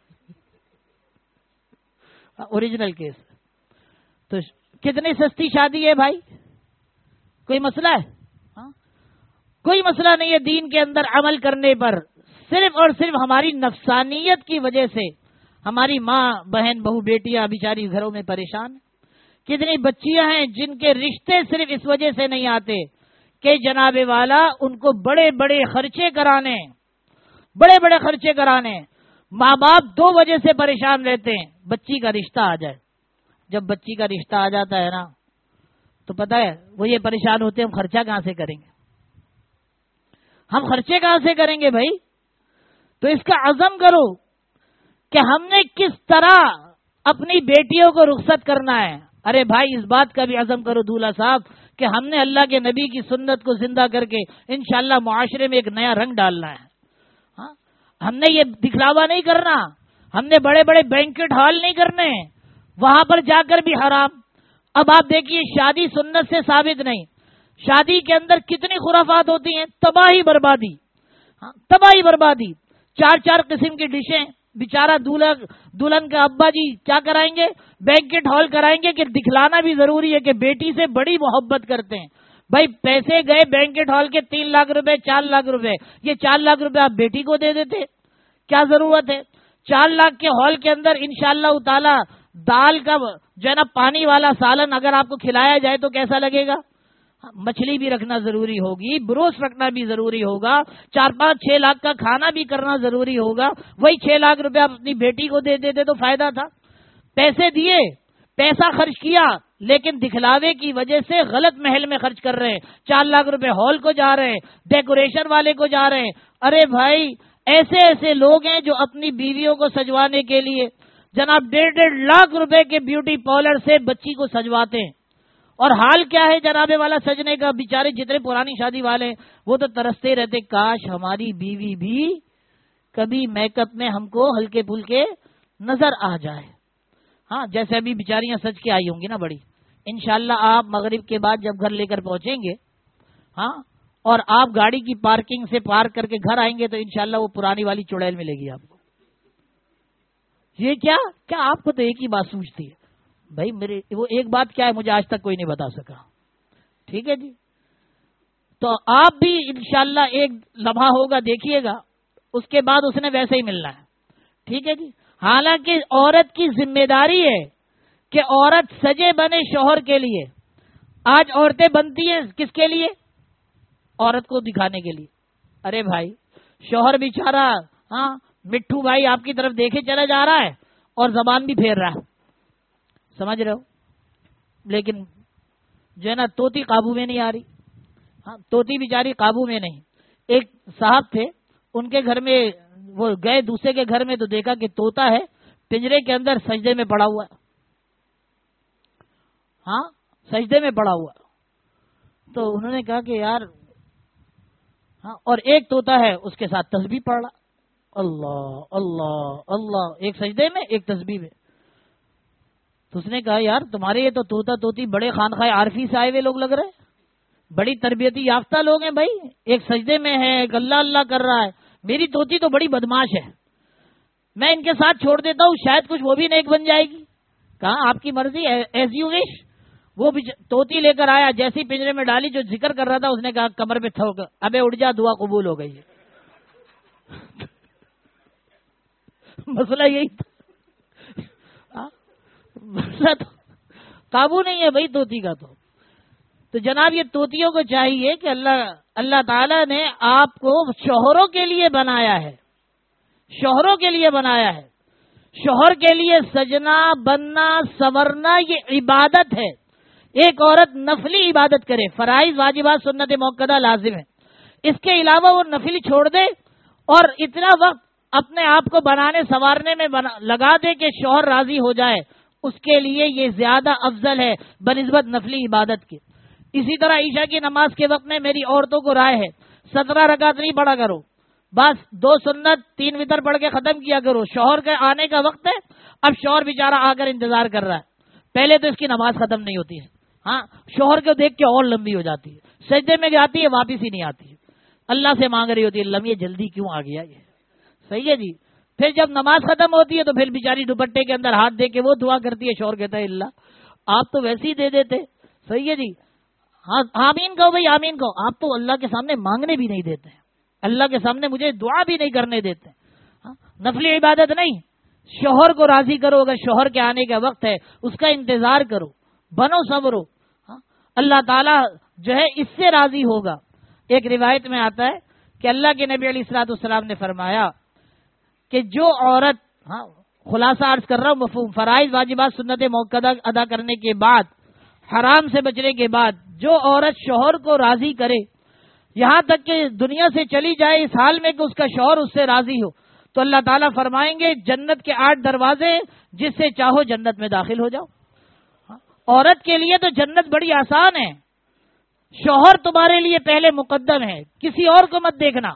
اوریجنل کیس. تو کتنی سستی شادی ہے بھائی؟ کوئی مسئلہ ہے؟ ہاں کوئی مسئلہ نہیں ہے دین کے اندر عمل کرنے پر. صرف اور صرف ہماری نفسانیت کی وجہ سے ہماری ماں بہن بہو بیٹیاں بیچاری گھروں میں پریشان. کتنی بچیاں ہیں جن کے رشتے صرف اس وجہ سے نہیں آتے کہ جناب والا ان کو بڑے بڑے خرچے کرانے بڑے بڑے خرچے کرانے ماں باپ دو وجہ سے پریشان رہتے ہیں. بچی کا رشتہ آ جائے، جب بچی کا رشتہ آ جاتا ہے نا تو پتہ ہے وہ یہ پریشان ہوتے ہیں ہم خرچہ کہاں سے کریں گے، ہم خرچے کہاں سے کریں گے بھائی. تو اس کا عزم کرو کہ ہم نے کس طرح اپنی بیٹیوں کو رخصت کرنا ہے. ارے بھائی اس بات کا بھی عزم کرو دولہا صاحب کہ ہم نے اللہ کے نبی کی سنت کو زندہ کر کے انشاءاللہ معاشرے میں ایک نیا رنگ ڈالنا ہے. ہاں ہم نے یہ دکھلاوا نہیں کرنا، ہم نے بڑے بڑے بینکٹ ہال نہیں کرنے، وہاں پر جا کر بھی حرام. اب آپ دیکھیے شادی سنت سے ثابت نہیں، شادی کے اندر کتنی خرافات ہوتی ہیں، تباہی بربادی. ہاں تباہی بربادی، چار چار قسم کی ڈشیں. بیچارہ دولہا دلہن کا ابا جی کیا کرائیں گے؟ بینکٹ ہال کرائیں گے کہ دکھلانا بھی ضروری ہے کہ بیٹی سے بڑی محبت کرتے ہیں. بھائی پیسے گئے بینکٹ ہال کے تین لاکھ روپے چار لاکھ روپے، یہ چار لاکھ روپے آپ بیٹی کو دے دیتے، کیا ضرورت ہے؟ چار لاکھ کے ہال کے اندر انشاءاللہ تعالی دال کا جو ہے نا پانی والا سالن اگر آپ کو کھلایا جائے تو کیسا لگے گا؟ مچھلی بھی رکھنا ضروری ہوگی، بروس رکھنا بھی ضروری ہوگا، چار پانچ چھ لاکھ کا کھانا بھی کرنا ضروری ہوگا. وہی چھ لاکھ روپے آپ اپنی بیٹی کو دے دیتے تو فائدہ تھا. پیسے دیے، پیسہ خرچ کیا، لیکن دکھلاوے کی وجہ سے غلط محل میں خرچ کر رہے ہیں. چار لاکھ روپے ہال کو جا رہے ہیں، ڈیکوریشن والے کو جا رہے ہیں. ارے بھائی ایسے ایسے لوگ ہیں جو اپنی بیویوں کو سجوانے کے لیے جناب ڈیڑھ ڈیڑھ لاکھ روپے کے بیوٹی پارلر سے بچی کو سجواتے ہیں. اور حال کیا ہے جناب والا سجنے کا؟ بیچارے جتنے پرانی شادی والے ہیں وہ تو ترستے رہتے کاش ہماری بیوی بھی کبھی میک اپ میں ہم کو ہلکے پھلکے نظر آ جائے. ہاں جیسے ابھی بیچاریاں سج کے آئی ہوں گی نا بڑی، انشاءاللہ آپ مغرب کے بعد جب گھر لے کر پہنچیں گے ہاں اور آپ گاڑی کی پارکنگ سے پارک کر کے گھر آئیں گے تو انشاءاللہ وہ پرانی والی چڑیل ملے گی آپ کو. یہ کیا کیا آپ کو تو ایک ہی بات سوچتی ہے بھائی، میرے وہ ایک بات کیا ہے مجھے آج تک کوئی نہیں بتا سکا. ٹھیک ہے جی، تو آپ بھی انشاءاللہ ایک لمحہ ہوگا دیکھیے گا، اس کے بعد اس نے ویسے ہی ملنا ہے. ٹھیک ہے جی. حالانکہ عورت کی ذمہ داری ہے کہ عورت سجے بنے شوہر کے لیے. آج عورتیں بنتی ہیں کس کے لیے؟ عورت کو دکھانے کے لیے. ارے بھائی شوہر بیچارہ ہاں مٹھو بھائی آپ کی طرف دیکھے چلا جا رہا ہے اور زبان بھی پھیر رہا ہے، سمجھ رہے ہو، لیکن جو ہے نا توتی قابو میں نہیں آ رہی. ہاں توتی بیچاری قابو میں نہیں. ایک صاحب تھے ان کے گھر میں، وہ گئے دوسرے کے گھر میں تو دیکھا کہ طوطا ہے پنجرے کے اندر سجدے میں پڑا ہوا. ہاں سجدے میں پڑا ہوا. تو انہوں نے کہا کہ یار ہاں، اور ایک طوطا ہے اس کے ساتھ تسبیح پڑھ رہا، اللہ اللہ اللہ، ایک سجدے میں ایک تسبیح میں. تو اس نے کہا یار تمہارے یہ تو طوطا طوطی بڑے خانخواہ عارفی سے آئے ہوئے لوگ لگ رہے ہیں، بڑی تربیتی یافتہ لوگ ہیں بھائی. ایک سجدے میں ہے، ایک اللہ اللہ کر رہا ہے، میری طوطی تو بڑی بدماش ہے، میں ان کے ساتھ چھوڑ دیتا ہوں شاید کچھ وہ بھی نیک بن جائے گی. کہا آپ کی مرضی ایز یو وش. وہ طوطی لے کر آیا، جیسی پنجرے میں ڈالی جو ذکر کر رہا تھا اس نے کہا کمر پہ تھوک، ابے اٹھ جا دعا قبول ہو گئی. مسئلہ یہی تھا، مسئلہ تو قابو نہیں ہے بھائی طوطی کا. تو تو جناب یہ طوطیوں کو چاہیے کہ اللہ اللہ تعالیٰ نے آپ کو شوہروں کے لیے بنایا ہے، شوہروں کے لیے بنایا ہے. شوہر کے لیے سجنا بننا سنورنا یہ عبادت ہے. ایک عورت نفلی عبادت کرے، فرائض واجبات سنت موقدہ لازم ہے. اس کے علاوہ وہ نفل چھوڑ دے اور اتنا وقت اپنے آپ کو بنانے سنوارنے میں بنا لگا دے کہ شوہر راضی ہو جائے، اس کے لیے یہ زیادہ افضل ہے بنسبت نفلی عبادت کے۔ اسی طرح عشاء کی نماز کے وقت میں میری عورتوں کو رائے ہے سترہ رکعت نہیں پڑھا کرو، بس دو سنت تین وتر پڑھ کے ختم کیا کرو۔ شوہر کے آنے کا وقت ہے، اب شوہر بیچارہ آ کر انتظار کر رہا ہے، پہلے تو اس کی نماز ختم نہیں ہوتی ہے، ہاں شوہر کو دیکھ کے اور لمبی ہو جاتی ہے، سجدے میں جاتی ہے واپس ہی نہیں آتی ہے، اللہ سے مانگ رہی ہوتی ہے اللہ یہ جلدی کیوں آ گیا یہ، صحیح ہے جی۔ پھر جب نماز ختم ہوتی ہے تو پھر بیچاری دوپٹے کے اندر ہاتھ دے کے وہ دعا کرتی ہے، شوہر کہتا ہے اللہ آپ تو ویسے ہی دے دیتے، صحیح ہے جی، ہاں آمین کہو بھائی آمین کہو، آپ تو اللہ کے سامنے مانگنے بھی نہیں دیتے، اللہ کے سامنے مجھے دعا بھی نہیں کرنے دیتے، ہاں نفلی عبادت نہیں، شوہر کو راضی کرو، اگر شوہر کے آنے کا وقت ہے اس کا انتظار کرو، بنو صبرو، ہاں اللہ تعالیٰ جو ہے اس سے راضی ہوگا۔ ایک روایت میں آتا ہے کہ اللہ کے نبی علیہ الصلوۃ والسلام نے فرمایا کہ جو عورت، ہاں خلاصہ عرض کر رہا ہوں مفہوم، فرائض واجبات سنت موقدہ ادا کرنے کے بعد، حرام سے بچنے کے بعد جو عورت شوہر کو راضی کرے یہاں تک کہ دنیا سے چلی جائے اس حال میں کہ اس کا شوہر اس سے راضی ہو، تو اللہ تعالیٰ فرمائیں گے جنت کے آٹھ دروازے جس سے چاہو جنت میں داخل ہو جاؤ۔ عورت کے لیے تو جنت بڑی آسان ہے، شوہر تمہارے لیے پہلے مقدم ہے، کسی اور کو مت دیکھنا،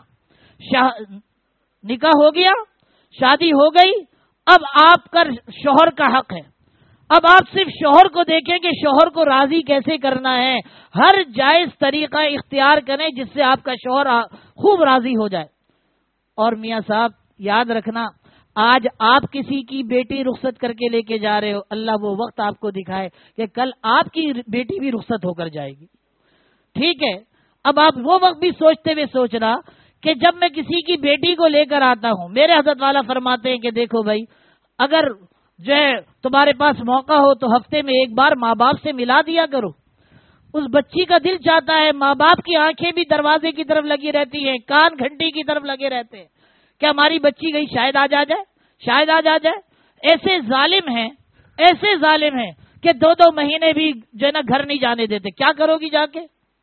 نکاح ہو گیا، شادی ہو گئی، اب آپ کا شوہر کا حق ہے، اب آپ صرف شوہر کو دیکھیں کہ شوہر کو راضی کیسے کرنا ہے، ہر جائز طریقہ اختیار کریں جس سے آپ کا شوہر خوب راضی ہو جائے۔ اور میاں صاحب یاد رکھنا، آج آپ کسی کی بیٹی رخصت کر کے لے کے جا رہے ہو، اللہ وہ وقت آپ کو دکھائے کہ کل آپ کی بیٹی بھی رخصت ہو کر جائے گی، ٹھیک ہے؟ اب آپ وہ وقت بھی سوچتے ہوئے سوچنا کہ جب میں کسی کی بیٹی کو لے کر آتا ہوں، میرے حضرت والا فرماتے ہیں کہ دیکھو بھائی اگر جو ہے تمہارے پاس موقع ہو تو ہفتے میں ایک بار ماں باپ سے ملا دیا کرو، اس بچی کا دل چاہتا ہے، ماں باپ کی آنکھیں بھی دروازے کی طرف لگی رہتی ہیں، کان گھنٹی کی طرف لگے رہتے ہیں، کیا ہماری بچی گئی شاید آ جا جائے، شاید آ جا جائے۔ ایسے ظالم ہیں، ایسے ظالم ہیں کہ دو دو مہینے بھی جو ہے نا گھر نہیں جانے دیتے، کیا کرو گی جا کے؟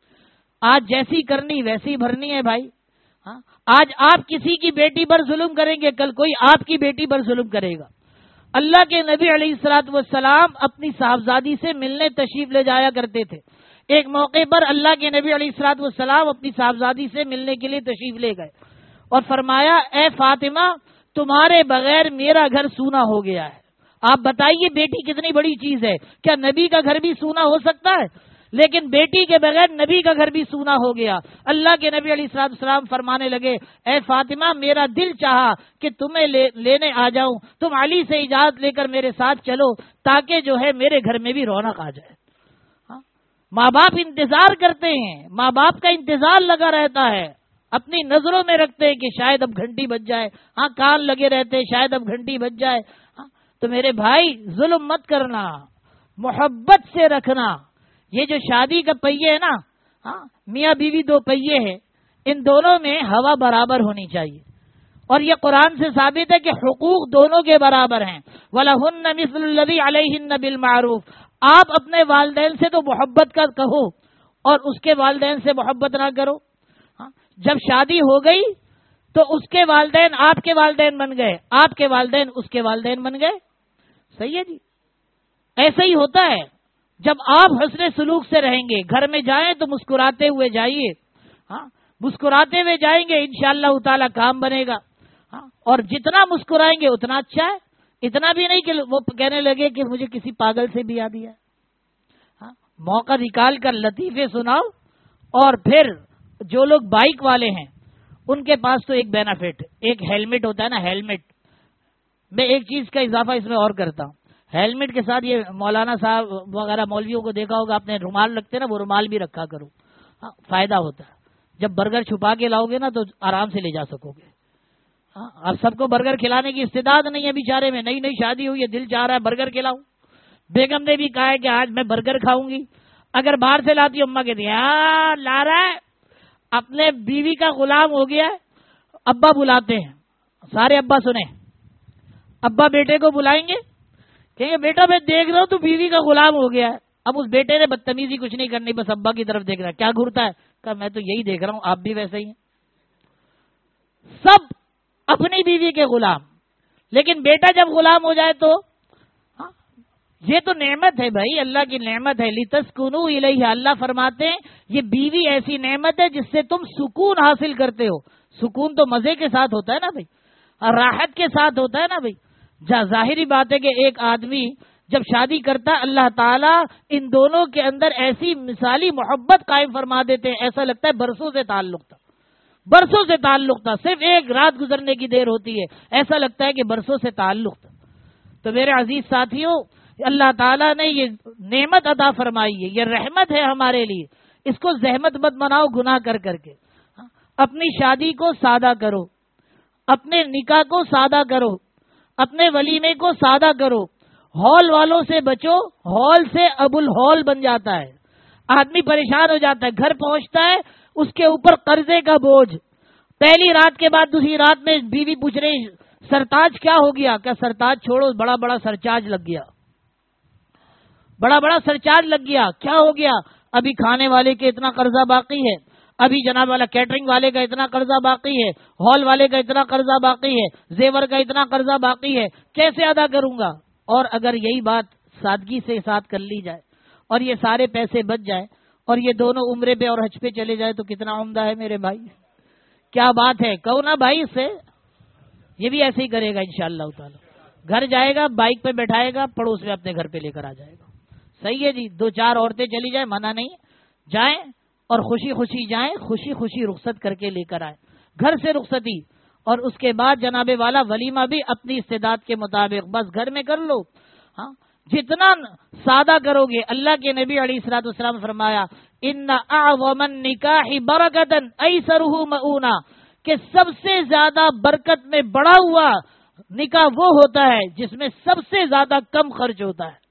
آج جیسی کرنی ویسی بھرنی ہے بھائی، ہاں آج آپ کسی کی بیٹی پر ظلم کریں گے، کل کوئی آپ کی بیٹی پر ظلم کرے گا۔ اللہ کے نبی علیہ الصلوۃ والسلام اپنی صاحبزادی سے ملنے تشریف لے جایا کرتے تھے، ایک موقع پر اللہ کے نبی علیہ الصلوۃ والسلام اپنی صاحبزادی سے ملنے کے لیے تشریف لے گئے اور فرمایا اے فاطمہ تمہارے بغیر میرا گھر سونا ہو گیا ہے۔ آپ بتائیے بیٹی کتنی بڑی چیز ہے، کیا نبی کا گھر بھی سونا ہو سکتا ہے؟ لیکن بیٹی کے بغیر نبی کا گھر بھی سونا ہو گیا۔ اللہ کے نبی علیہ الصلوۃ والسلام فرمانے لگے اے فاطمہ میرا دل چاہا کہ تمہیں لے لینے آ جاؤں، تم علی سے اجازت لے کر میرے ساتھ چلو تاکہ جو ہے میرے گھر میں بھی رونق آ جائے۔ ہاں؟ ماں باپ انتظار کرتے ہیں، ماں باپ کا انتظار لگا رہتا ہے، اپنی نظروں میں رکھتے ہیں کہ شاید اب گھنٹی بج جائے، ہاں کان لگے رہتے ہیں شاید اب گھنٹی بج جائے۔ ہاں تو میرے بھائی ظلم مت کرنا، محبت سے رکھنا۔ یہ جو شادی کا پہیے ہے نا، ہاں میاں بیوی دو پہیے ہیں، ان دونوں میں ہوا برابر ہونی چاہیے، اور یہ قرآن سے ثابت ہے کہ حقوق دونوں کے برابر ہیں۔ وَلَهُنَّ مِثْلُ الَّذِي عَلَيْهِنَّ بِالْمَعْرُوفِ، آپ اپنے والدین سے تو محبت کا کہو اور اس کے والدین سے محبت نہ کرو۔ جب شادی ہو گئی تو اس کے والدین آپ کے والدین بن گئے، آپ کے والدین اس کے والدین بن گئے، صحیح ہے جی؟ ایسا ہی ہوتا ہے، جب آپ حسن سلوک سے رہیں گے، گھر میں جائیں تو مسکراتے ہوئے جائیے، ہاں مسکراتے ہوئے جائیں گے انشاءاللہ تعالی کام بنے گا، ہاں اور جتنا مسکرائیں گے اتنا اچھا ہے، اتنا بھی نہیں کہ وہ کہنے لگے کہ مجھے کسی پاگل سے بھی یاد دیا۔ ہاں موقع نکال کر لطیفے سناؤ، اور پھر جو لوگ بائک والے ہیں ان کے پاس تو ایک بینیفٹ، ایک ہیلمٹ ہوتا ہے نا، ہیلمٹ میں ایک چیز کا اضافہ اس میں اور کرتا ہوں، ہیلمٹ کے ساتھ یہ مولانا صاحب وغیرہ مولویوں کو دیکھا ہوگا آپ نے رومال رکھتے نا، وہ رومال بھی رکھا کرو، ہاں فائدہ ہوتا ہے، جب برگر چھپا کے لاؤ گے نا تو آرام سے لے جا سکو گے۔ ہاں اب سب کو برگر کھلانے کی استعداد نہیں ہے بیچارے میں، نئی نئی شادی ہوئی ہے دل چاہ رہا ہے برگر کھلاؤں، بیگم نے بھی کہا ہے کہ آج میں برگر کھاؤں گی، اگر باہر سے لاتی اماں کہتی ہے لا رہا ہے، اپنے بیوی کا غلام ہو گیا ہے۔ ابا بلاتے ہیں، سارے ابا سنیں، ابا بیٹے کو بلائیں گے، کہیں گے بیٹا میں دیکھ رہا ہوں تو بیوی کا غلام ہو گیا ہے۔ اب اس بیٹے نے بدتمیزی کچھ نہیں کرنی، بس ابا کی طرف دیکھ رہا ہے، کیا گھورتا ہے، کہا میں تو یہی دیکھ رہا ہوں آپ بھی ویسے ہی ہیں، سب اپنی بیوی کے غلام، لیکن بیٹا جب غلام ہو جائے تو ہاں یہ تو نعمت ہے بھائی، اللہ کی نعمت ہے، لِتَسْكُنُوا إِلَيْهَا، اللہ فرماتے ہیں یہ بیوی ایسی نعمت ہے جس سے تم سکون حاصل کرتے ہو۔ سکون تو مزے کے ساتھ ہوتا ہے نا بھائی، اور راحت کے ساتھ ہوتا ہے نا بھائی۔ جہاں ظاہری بات ہے کہ ایک آدمی جب شادی کرتا ہے اللہ تعالیٰ ان دونوں کے اندر ایسی مثالی محبت قائم فرما دیتے ہیں، ایسا لگتا ہے برسوں سے تعلق تھا، برسوں سے تعلق تھا، صرف ایک رات گزرنے کی دیر ہوتی ہے، ایسا لگتا ہے کہ برسوں سے تعلق تھا۔ تو میرے عزیز ساتھیوں، اللہ تعالیٰ نے یہ نعمت عطا فرمائی ہے، یہ رحمت ہے ہمارے لیے، اس کو زحمت مت بناؤ گناہ کر کر کے۔ اپنی شادی کو سادہ کرو، اپنے نکاح کو سادہ کرو، اپنے ولیمے کو سادہ کرو، ہال والوں سے بچو، ہال سے ابو الہال بن جاتا ہے، آدمی پریشان ہو جاتا ہے، گھر پہنچتا ہے اس کے اوپر قرضے کا بوجھ، پہلی رات کے بعد دوسری رات میں بیوی پوچھ رہی سرتاج کیا ہو گیا؟ کیا سرتاج چھوڑو، بڑا بڑا سرچارج لگ گیا، بڑا بڑا سرچارج لگ گیا، کیا ہو گیا؟ ابھی کھانے والے کے اتنا قرضہ باقی ہے، ابھی جناب والا کیٹرنگ والے کا اتنا قرضہ باقی ہے، ہال والے کا اتنا قرضہ باقی ہے، زیور کا اتنا قرضہ باقی ہے، کیسے ادا کروں گا؟ اور اگر یہی بات سادگی سے ساتھ کر لی جائے اور یہ سارے پیسے بچ جائیں اور یہ دونوں عمرے پہ اور حج پہ چلے جائے تو کتنا عمدہ ہے میرے بھائی، کیا بات ہے، کہو نا بھائی اس سے، یہ بھی ایسے ہی کرے گا انشاءاللہ تعالی، گھر جائے گا بائک پہ بیٹھائے گا، پڑوس میں اپنے گھر پہ لے کر آ جائے گا، صحیح ہے جی، دو چار عورتیں چلی جائیں منع نہیں، جائیں اور خوشی خوشی جائیں، خوشی خوشی رخصت کر کے لے کر آئے، گھر سے رخصتی، اور اس کے بعد جناب والا ولیمہ بھی اپنی استعداد کے مطابق بس گھر میں کر لو، ہاں جتنا سادہ کرو گے، اللہ کے نبی علیہ الصلوۃ والسلام فرمایا ان اعظم النکاح برکۃ ایسرہ مؤونہ، کہ سب سے زیادہ برکت میں بڑا ہوا نکاح وہ ہوتا ہے جس میں سب سے زیادہ کم خرچ ہوتا ہے،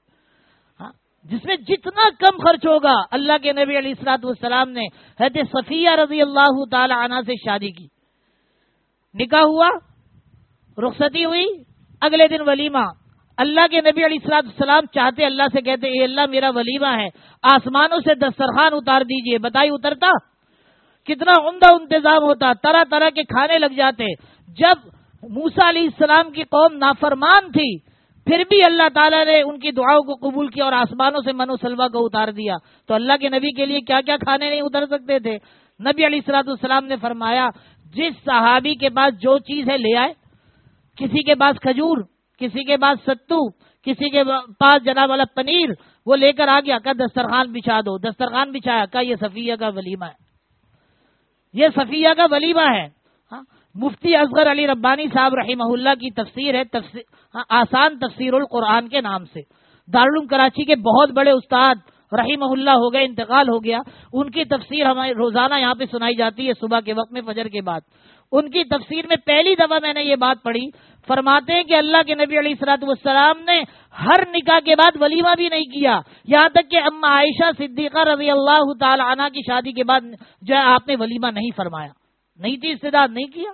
جس میں جتنا کم خرچ ہوگا۔ اللہ کے نبی علیہ الصلوۃ والسلام نے حضرت صفیہ رضی اللہ تعالی عنہا سے شادی کی، نکاح ہوا، رخصتی ہوئی، اگلے دن ولیمہ، اللہ کے نبی علیہ الصلوۃ والسلام چاہتے اللہ سے کہتے اے اللہ میرا ولیمہ ہے، آسمانوں سے دسترخوان اتار دیجئے، بتائی اترتا؟ کتنا عمدہ انتظام ہوتا، طرح طرح کے کھانے لگ جاتے۔ جب موسیٰ علیہ السلام کی قوم نافرمان تھی پھر بھی اللہ تعالیٰ نے ان کی دعاؤں کو قبول کیا اور آسمانوں سے من و سلوہ کو اتار دیا، تو اللہ کے نبی کے لیے کیا کیا کھانے نہیں اتر سکتے تھے؟ نبی علیہ الصلوۃ والسلام نے فرمایا جس صحابی کے پاس جو چیز ہے لے آئے، کسی کے پاس کھجور، کسی کے پاس ستو، کسی کے پاس جناب والا پنیر، وہ لے کر آ گیا، کہا دسترخوان بچھا دو، دسترخوان بچھایا، کہا یہ صفیہ کا ولیمہ ہے، یہ صفیہ کا ولیمہ ہے۔ ہاں مفتی اصغر علی ربانی صاحب رحمہ اللہ کی تفسیر ہے، تفسیر ہاں آسان تفسیر القرآن کے نام سے، دارالعلوم کراچی کے بہت بڑے استاد رحمہ اللہ ہو گئے، انتقال ہو گیا، ان کی تفسیر ہمیں روزانہ یہاں پہ سنائی جاتی ہے صبح کے وقت میں فجر کے بعد۔ ان کی تفسیر میں پہلی دفعہ میں نے یہ بات پڑھی، فرماتے ہیں کہ اللہ کے نبی علیہ الصلوۃ والسلام نے ہر نکاح کے بعد ولیمہ بھی نہیں کیا، یہاں تک کہ اما عائشہ صدیقہ رضی اللہ تعالی عنہا کی شادی کے بعد جو ہے آپ نے ولیمہ نہیں فرمایا، نہیں تھی استعداد، نہیں کیا،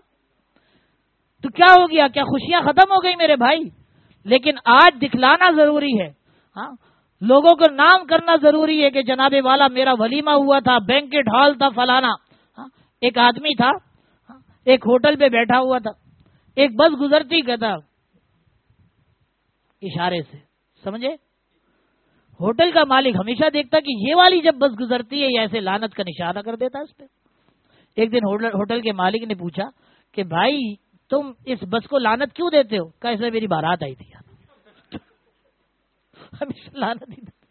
تو کیا ہو گیا؟ کیا خوشیاں ختم ہو گئی میرے بھائی؟ لیکن آج دکھلانا ضروری ہے، ہاں لوگوں کو نام کرنا ضروری ہے کہ جناب والا میرا ولیمہ ہوا تھا، بینکٹ ہال تھا فلانا۔ ایک آدمی تھا ایک ہوٹل پہ بیٹھا ہوا تھا، ایک بس گزرتی کہتا اشارے سے، سمجھے؟ ہوٹل کا مالک ہمیشہ دیکھتا کہ یہ والی جب بس گزرتی ہے یہ ایسے لعنت کا نشانہ کر دیتا اس پہ۔ ایک دن ہوٹل کے مالک نے پوچھا کہ بھائی تم اس بس کو لعنت کیوں دیتے ہو؟ کہا اس میں میری بارات آئی تھی، ہمیشہ لعنت ہی دیتے۔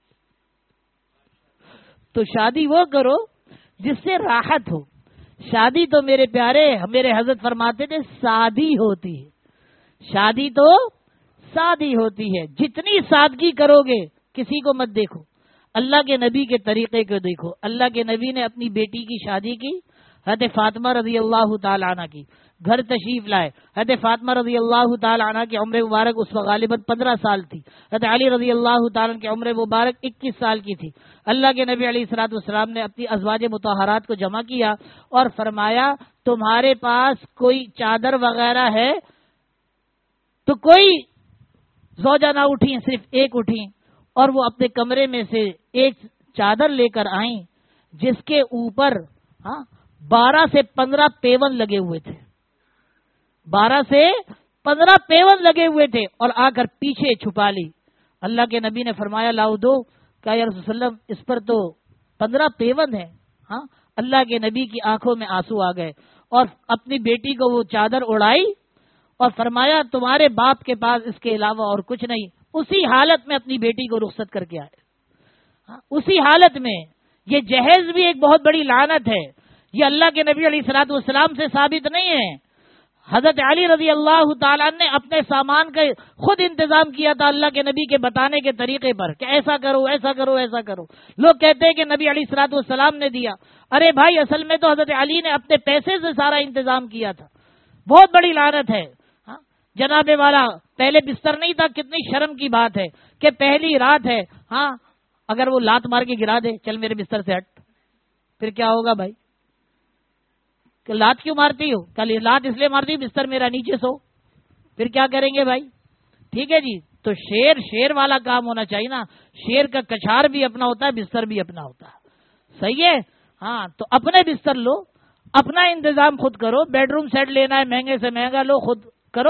تو شادی وہ کرو جس سے راحت ہو، شادی تو میرے پیارے میرے حضرت فرماتے تھے سادی ہوتی ہے، شادی تو سادی ہوتی ہے، جتنی سادگی کرو گے، کسی کو مت دیکھو، اللہ کے نبی کے طریقے کو دیکھو۔ اللہ کے نبی نے اپنی بیٹی کی شادی کی، حضرت فاطمہ رضی اللہ تعالی عنہ کی، گھر تشریف لائے، حضرت فاطمہ رضی اللہ تعالی عنہ کی عمر مبارک اس وقت غالباً پندرہ سال تھی، حضرت علی رضی اللہ تعالی عنہ کی عمر مبارک اکیس سال کی تھی۔ اللہ کے نبی علیہ الصلوۃ والسلام نے اپنی ازواج مطہرات کو جمع کیا اور فرمایا تمہارے پاس کوئی چادر وغیرہ ہے؟ تو کوئی زوجہ نہ اٹھی، صرف ایک اٹھی، اور وہ اپنے کمرے میں سے ایک چادر لے کر آئیں، جس کے اوپر ہاں بارہ سے پندرہ پیون لگے ہوئے تھے، بارہ سے پندرہ پیون لگے ہوئے تھے، اور آ کر پیچھے چھپا لی۔ اللہ کے نبی نے فرمایا لاؤ دو، کہا یا رسول اللہ علیہ وسلم اس پر تو پندرہ پیون ہے۔ ہاں اللہ کے نبی کی آنکھوں میں آنسو آ گئے اور اپنی بیٹی کو وہ چادر اڑائی اور فرمایا تمہارے باپ کے پاس اس کے علاوہ اور کچھ نہیں۔ اسی حالت میں اپنی بیٹی کو رخصت کر کے آئے، اسی حالت میں۔ یہ جہیز بھی ایک بہت بڑی لعنت ہے، یہ اللہ کے نبی علیہ الصلوۃ والسلام سے ثابت نہیں ہے۔ حضرت علی رضی اللہ تعالیٰ نے اپنے سامان کا خود انتظام کیا تھا اللہ کے نبی کے بتانے کے طریقے پر کہ ایسا کرو ایسا کرو ایسا کرو۔ لوگ کہتے ہیں کہ نبی علیہ الصلوۃ والسلام نے دیا، ارے بھائی اصل میں تو حضرت علی نے اپنے پیسے سے سارا انتظام کیا تھا۔ بہت بڑی لعنت ہے ہاں جناب والا، پہلے بستر نہیں تھا، کتنی شرم کی بات ہے کہ پہلی رات ہے ہاں اگر وہ لات مار کے گرا دے، چل میرے بستر سے ہٹ، پھر کیا ہوگا بھائی؟ کہ لات کیوں مارتی ہو؟ کل لات اس لیے مارتی بستر میرا نیچے سو، پھر کیا کریں گے بھائی؟ ٹھیک ہے جی، تو شیر شیر والا کام ہونا چاہیے نا، شیر کا کچھار بھی اپنا ہوتا ہے، بستر بھی اپنا ہوتا ہے، صحیح ہے؟ ہاں تو اپنے بستر لو، اپنا انتظام خود کرو، بیڈ روم سیٹ لینا ہے مہنگے سے مہنگا لو، خود کرو۔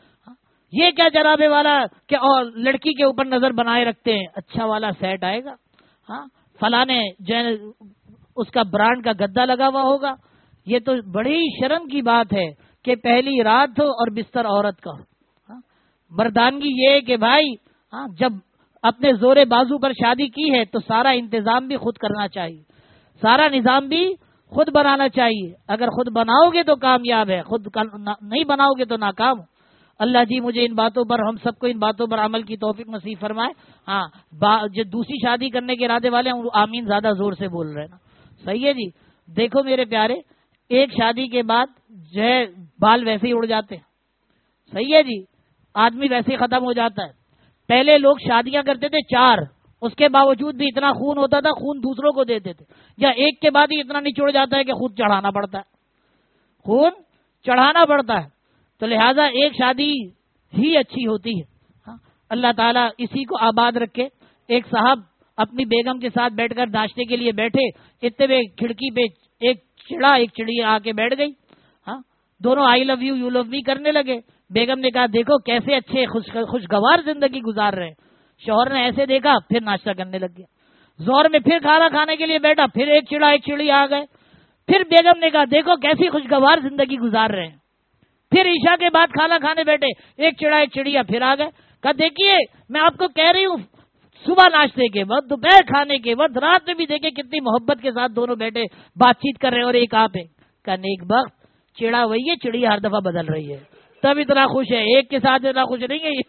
یہ کیا جناب والا کہ اور لڑکی کے اوپر نظر بنائے رکھتے ہیں، اچھا والا سیٹ آئے گا، ہاں فلانے جو ہے اس کا برانڈ کا گدا لگا ہوا ہوگا۔ یہ تو بڑی شرم کی بات ہے کہ پہلی رات ہو اور بستر عورت کا ہو۔ مردانگی یہ ہے کہ بھائی ہاں جب اپنے زور بازو پر شادی کی ہے تو سارا انتظام بھی خود کرنا چاہیے، سارا نظام بھی خود بنانا چاہیے۔ اگر خود بناؤ گے تو کامیاب ہے، خود نہیں بناؤ گے تو ناکام ہو۔ اللہ جی مجھے ان باتوں پر، ہم سب کو ان باتوں پر عمل کی توفیق نصیب فرمائے۔ ہاں جو دوسری شادی کرنے کے ارادے والے ہیں وہ آمین زیادہ زور سے بول رہے ہیں نا، صحیح ہے جی۔ دیکھو میرے پیارے، ایک شادی کے بعد جو ہے بال ویسے ہی اڑ جاتے ہیں، صحیح ہے جی، آدمی ویسے ہی ختم ہو جاتا ہے۔ پہلے لوگ شادیاں کرتے تھے چار، اس کے باوجود بھی اتنا خون ہوتا تھا، خون دوسروں کو دیتے تھے، یا ایک کے بعد ہی اتنا نچوڑ جاتا ہے کہ خود چڑھانا پڑتا ہے، خون چڑھانا پڑتا ہے۔ تو لہٰذا ایک شادی ہی اچھی ہوتی ہے۔ ہاں اللہ تعالیٰ اسی کو آباد رکھے۔ ایک صاحب اپنی بیگم کے ساتھ بیٹھ کر ناشتے کے لیے بیٹھے، اتنے میں کھڑکی پہ ایک چڑا ایک چڑیا آ کے بیٹھ گئی، ہاں دونوں آئی لو یو یو لو می کرنے لگے۔ بیگم نے کہا دیکھو کیسے اچھے خوش خوشگوار زندگی گزار رہے ہیں۔ شوہر نے ایسے دیکھا، پھر ناشتہ کرنے لگ گیا۔ زور میں پھر کھانا کھانے کے لیے بیٹھا، پھر ایک چڑا ایک چڑی آ گئے۔ پھر بیگم نے کہا دیکھو کیسی خوشگوار زندگی گزار رہے ہیں۔ پھر عشاء کے بعد کھانا کھانے بیٹھے، ایک چڑا ایک چڑیا پھر آ گئے۔ کہا دیکھیے میں آپ کو کہہ رہی ہوں، صبح ناشتے کے وقت، دوپہر کھانے کے وقت، رات میں بھی دیکھے کتنی محبت کے ساتھ دونوں بیٹھے بات چیت کر رہے ہیں، اور ایک آپ ہے۔ کہ نیک بخت، چڑا وہی ہے، چڑیا ہر دفعہ بدل رہی ہے، تب اتنا خوش ہے، ایک کے ساتھ اتنا خوش نہیں ہے یہ۔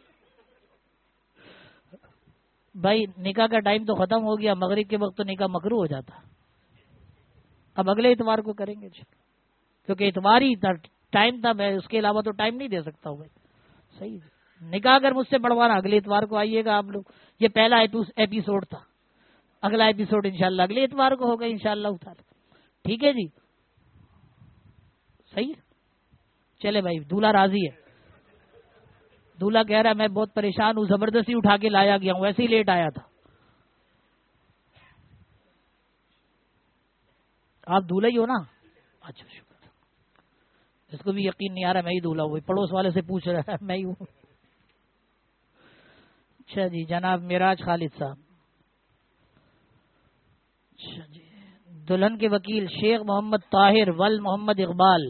بھائی نکاح کا ٹائم تو ختم ہو گیا، مغرب کے وقت تو نکاح مکروہ ہو جاتا، اب اگلے اتوار کو کریں گے کیونکہ اتوار ہی ٹائم تھا، میں اس کے علاوہ تو ٹائم نہیں دے سکتا ہوں بھائی، صحیح نکاح اگر مجھ سے پڑھوانا اگلے اتوار کو آئیے گا آپ لوگ۔ یہ پہلا ایپیسوڈ تھا، اگلا ایپیسوڈ انشاءاللہ اگلے اتوار کو ہوگا انشاءاللہ تعالی، ٹھیک ہے جی، صحیح ہے۔ چلے بھائی دولہا راضی ہے، دولہا کہہ رہا ہے میں بہت پریشان ہوں، زبردستی اٹھا کے لایا گیا ہوں، ویسے ہی لیٹ آیا تھا۔ آپ دولہا ہی ہو نا؟ اچھا شکر، اس کو بھی یقین نہیں آ رہا میں ہی دولہا ہوں، پڑوس والے سے پوچھ رہا ہے میں ہی ہوں۔ اچھا جی جناب معراج خالد صاحب، اچھا جی دلہن کے وکیل شیخ محمد طاہر ول محمد اقبال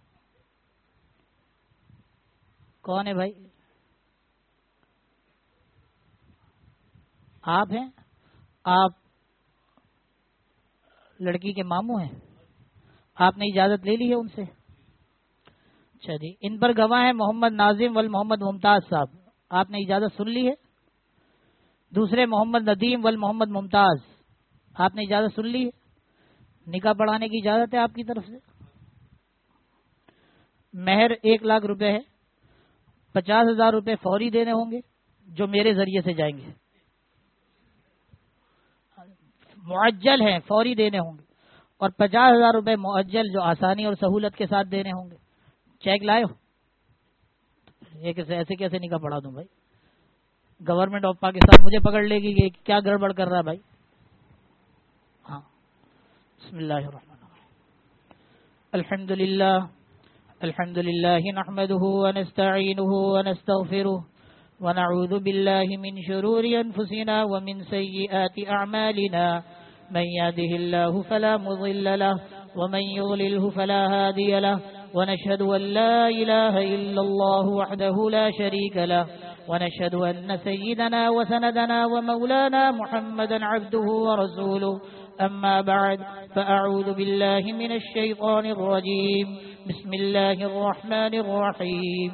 کون ہے بھائی؟ آپ ہیں؟ آپ لڑکی کے ماموں ہیں؟ آپ نے اجازت لے لی ہے ان سے؟ اچھا جی، ان پر گواہ ہیں محمد ناظم ول محمد ممتاز صاحب، آپ نے اجازت سن لی ہے؟ دوسرے محمد ندیم ول محمد ممتاز، آپ نے اجازت سن لی ہے؟ نکاح پڑھانے کی اجازت ہے آپ کی طرف سے؟ مہر ایک لاکھ روپے ہے، پچاس ہزار روپے فوری دینے ہوں گے جو میرے ذریعے سے جائیں گے، معجل ہیں فوری دینے ہوں گے، اور پچاس ہزار روپے معجل جو آسانی اور سہولت کے ساتھ دینے ہوں گے۔ چیک لائے ہو؟ یہ کیسے ایسے کیسے نکاح پڑھا دوں بھائی؟ گورنمنٹ آف پاکستان مجھے پکڑ لے گی کہ کیا گڑبڑ کر رہا ہے بھائی؟ ہاں بسم الله الرحمن الرحيم. الحمد لله الحمد لله نحمده ونستعينه ونستغفره ونعوذ بالله من شرور أنفسنا ومن سيئات أعمالنا. من يهده الله فلا مضل له ومن يضلله فلا هادي له. ونشهد أن لا إله إلا الله وحده لا شريك له. ونشهد أن سيدنا وسندنا ومولانا محمدا عبده ورسوله. أما بعد فأعوذ بالله من الشيطان الرجيم. بسم الله الرحمن الرحيم.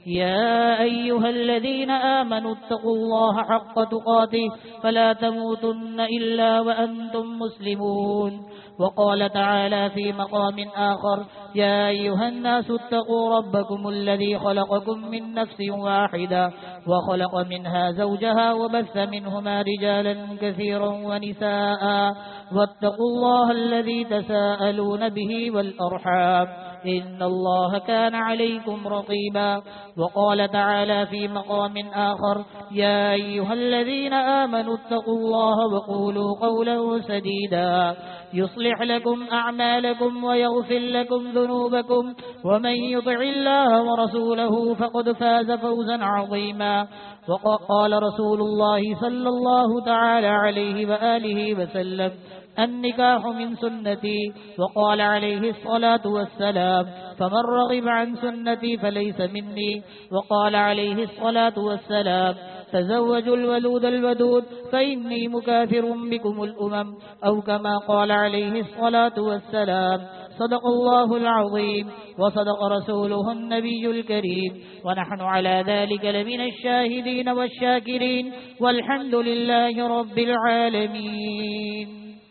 يا أيها الذين آمنوا اتقوا الله حق تقاته فلا تموتن إلا وأنتم مسلمون. وقال تعالى في مقام آخر: يا أيها الناس اتقوا ربكم الذي خلقكم من نفس واحدة وخلق منها زوجها وبث منهما رجالا كثيرا ونساء واتقوا الله الذي تساءلون به والأرحام إن الله كان عليكم رقيبا. وقال تعالى في مقام آخر: يا أيها الذين آمنوا اتقوا الله وقولوا قولا سديدا يصلح لكم أعمالكم ويغفر لكم ذنوبكم ومن يطع الله ورسوله فقد فاز فوزا عظيما. وقال رسول الله صلى الله تعالى عليه وآله وسلم: النكاح من سنتي. وقال عليه الصلاة والسلام: فمن رغب عن سنتي فليس مني. وقال عليه الصلاة والسلام: تزوجوا الولود الودود فإني مكاثر بكم الأمم، أو كما قال عليه الصلاة والسلام. صدق الله العظيم وصدق رسوله النبي الكريم ونحن على ذلك لمن الشاهدين والشاكرين والحمد لله رب العالمين.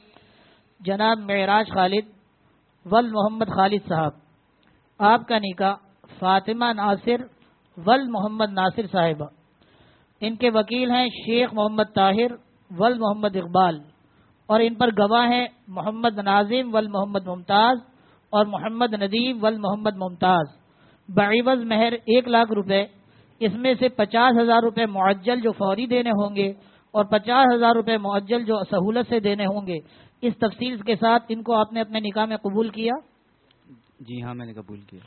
جناب معراج خالد ول محمد خالد صاحب، آپ کا نکاح فاطمہ ناصر ول محمد ناصر صاحبہ، ان کے وکیل ہیں شیخ محمد طاہر ول محمد اقبال، اور ان پر گواہ ہیں محمد ناظم ول محمد ممتاز اور محمد ندیم ول محمد ممتاز، بعوض مہر ایک لاکھ روپے. اس میں سے پچاس ہزار روپے معجل جو فوری دینے ہوں گے اور پچاس ہزار روپے معجل جو سہولت سے دینے ہوں گے. اس تفصیل کے ساتھ ان کو آپ نے اپنے نکاح میں قبول کیا؟ جی ہاں، میں نے قبول کیا.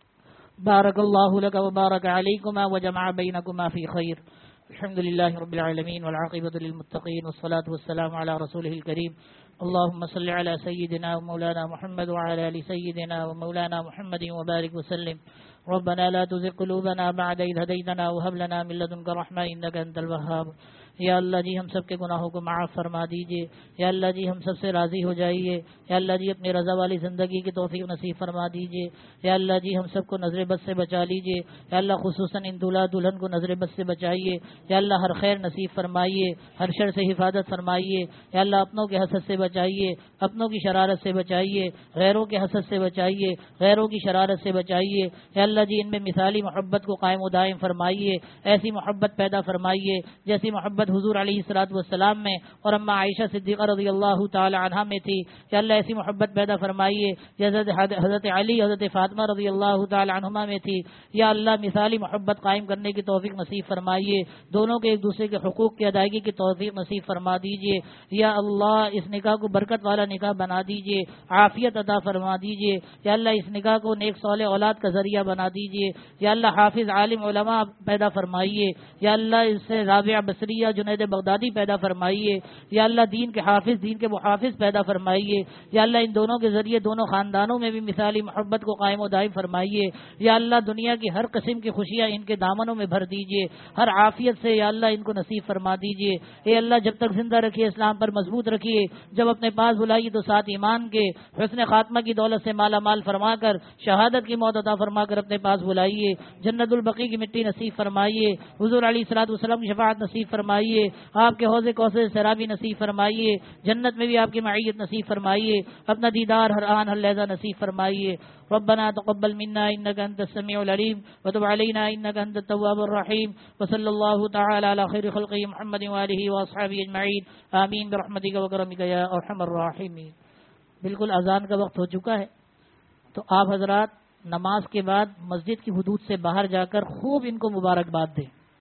بارک اللہ لک و بارک علیکما وجمع بینکما فی خیر. الحمد للہ رب العالمین والعاقبۃ للمتقین والصلاة والسلام علی رسولہ الکریم. اللهم صل على سيدنا ومولانا محمد وعلى آل سيدنا ومولانا محمد وبارك وسلم. ربنا لا تزغ قلوبنا بعد إذ هديتنا وهب لنا من لدنك رحمة إنك أنت الوهاب. یا اللہ جی ہم سب کے گناہوں کو معاف فرما دیجئے. یا اللہ جی ہم سب سے راضی ہو جائیے. یا اللہ جی اپنی رضا والی زندگی کی توفیق نصیب فرما دیجئے. یا اللہ جی ہم سب کو نظر بد سے بچا لیجئے. یا اللہ خصوصاً ان دولہا دلہن کو نظر بد سے بچائیے. یا اللہ ہر خیر نصیب فرمائیے، ہر شر سے حفاظت فرمائیے. یا اللہ اپنوں کے حسد سے بچائیے، اپنوں کی شرارت سے بچائیے، غیروں کے حسد سے بچائیے، غیروں کی شرارت سے بچائیے. یا اللہ جی ان میں مثالی محبت کو قائم و دائم فرمائیے. ایسی محبت پیدا فرمائیے جیسی محبت حضور علیہ الصلوۃ والسلام میں اور اما عائشہ صدیقہ رضی اللہ تعالی عنہا میں تھی. یا اللہ ایسی محبت پیدا فرمائیے جیسے حضرت علی حضرت فاطمہ رضی اللہ تعالی عنہما میں تھی. یا اللہ مثالی محبت قائم کرنے کی توفیق نصیب فرمائیے. دونوں کے ایک دوسرے کے حقوق کی ادائیگی کی توفیق نصیب فرما دیجیے. یا اللہ اس نکاح کو برکت والا نکاح بنا دیجیے، عافیت عطا فرما دیجیے. یا اللہ اس نکاح کو نیک صالح اولاد کا ذریعہ بنا دیجیے. یا اللہ حافظ عالم علماء پیدا فرمائیے. یا اللہ اس سے رابعہ بصریہ جنید بغدادی پیدا فرمائیے. یا اللہ دین کے حافظ دین کے محافظ پیدا فرمائیے. یا اللہ ان دونوں کے ذریعے دونوں خاندانوں میں بھی مثالی محبت کو قائم و دائم فرمائیے. یا اللہ دنیا کی ہر قسم کی خوشیاں ان کے دامنوں میں بھر دیجیے، ہر عافیت سے یا اللہ ان کو نصیب فرما دیجیے. اے اللہ جب تک زندہ رکھیے اسلام پر مضبوط رکھیے، جب اپنے پاس بلائیے تو ساتھ ایمان کے حسن خاتمہ کی دولت سے مالا مال فرما کر شہادت کی موت عطا فرما کر اپنے پاس بلائیے. جنت البقیع کی مٹی نصیب فرمائیے. حضور علیہ الصلوۃ والسلام کی شفاعت نصیب فرمائیے. آپ کے حوض کوثر سرابی نصیب فرمائیے. جنت میں بھی آپ کی معیت نصیب فرمائیے. اپنا دیدار ہر آن ہر لحظہ نصیب فرمائیے. ربنا تقبل منا انك انت السميع العليم وتب علينا انك انت التواب الرحيم وصلى الله تعالى على خير خلقه محمد واله واصحابه اجمعين آمين برحمتك وكرمك يا ارحم الراحمين. بالکل اذان کا وقت ہو چکا ہے، تو آپ حضرات نماز کے بعد مسجد کی حدود سے باہر جا کر خوب ان کو مبارکباد دیں.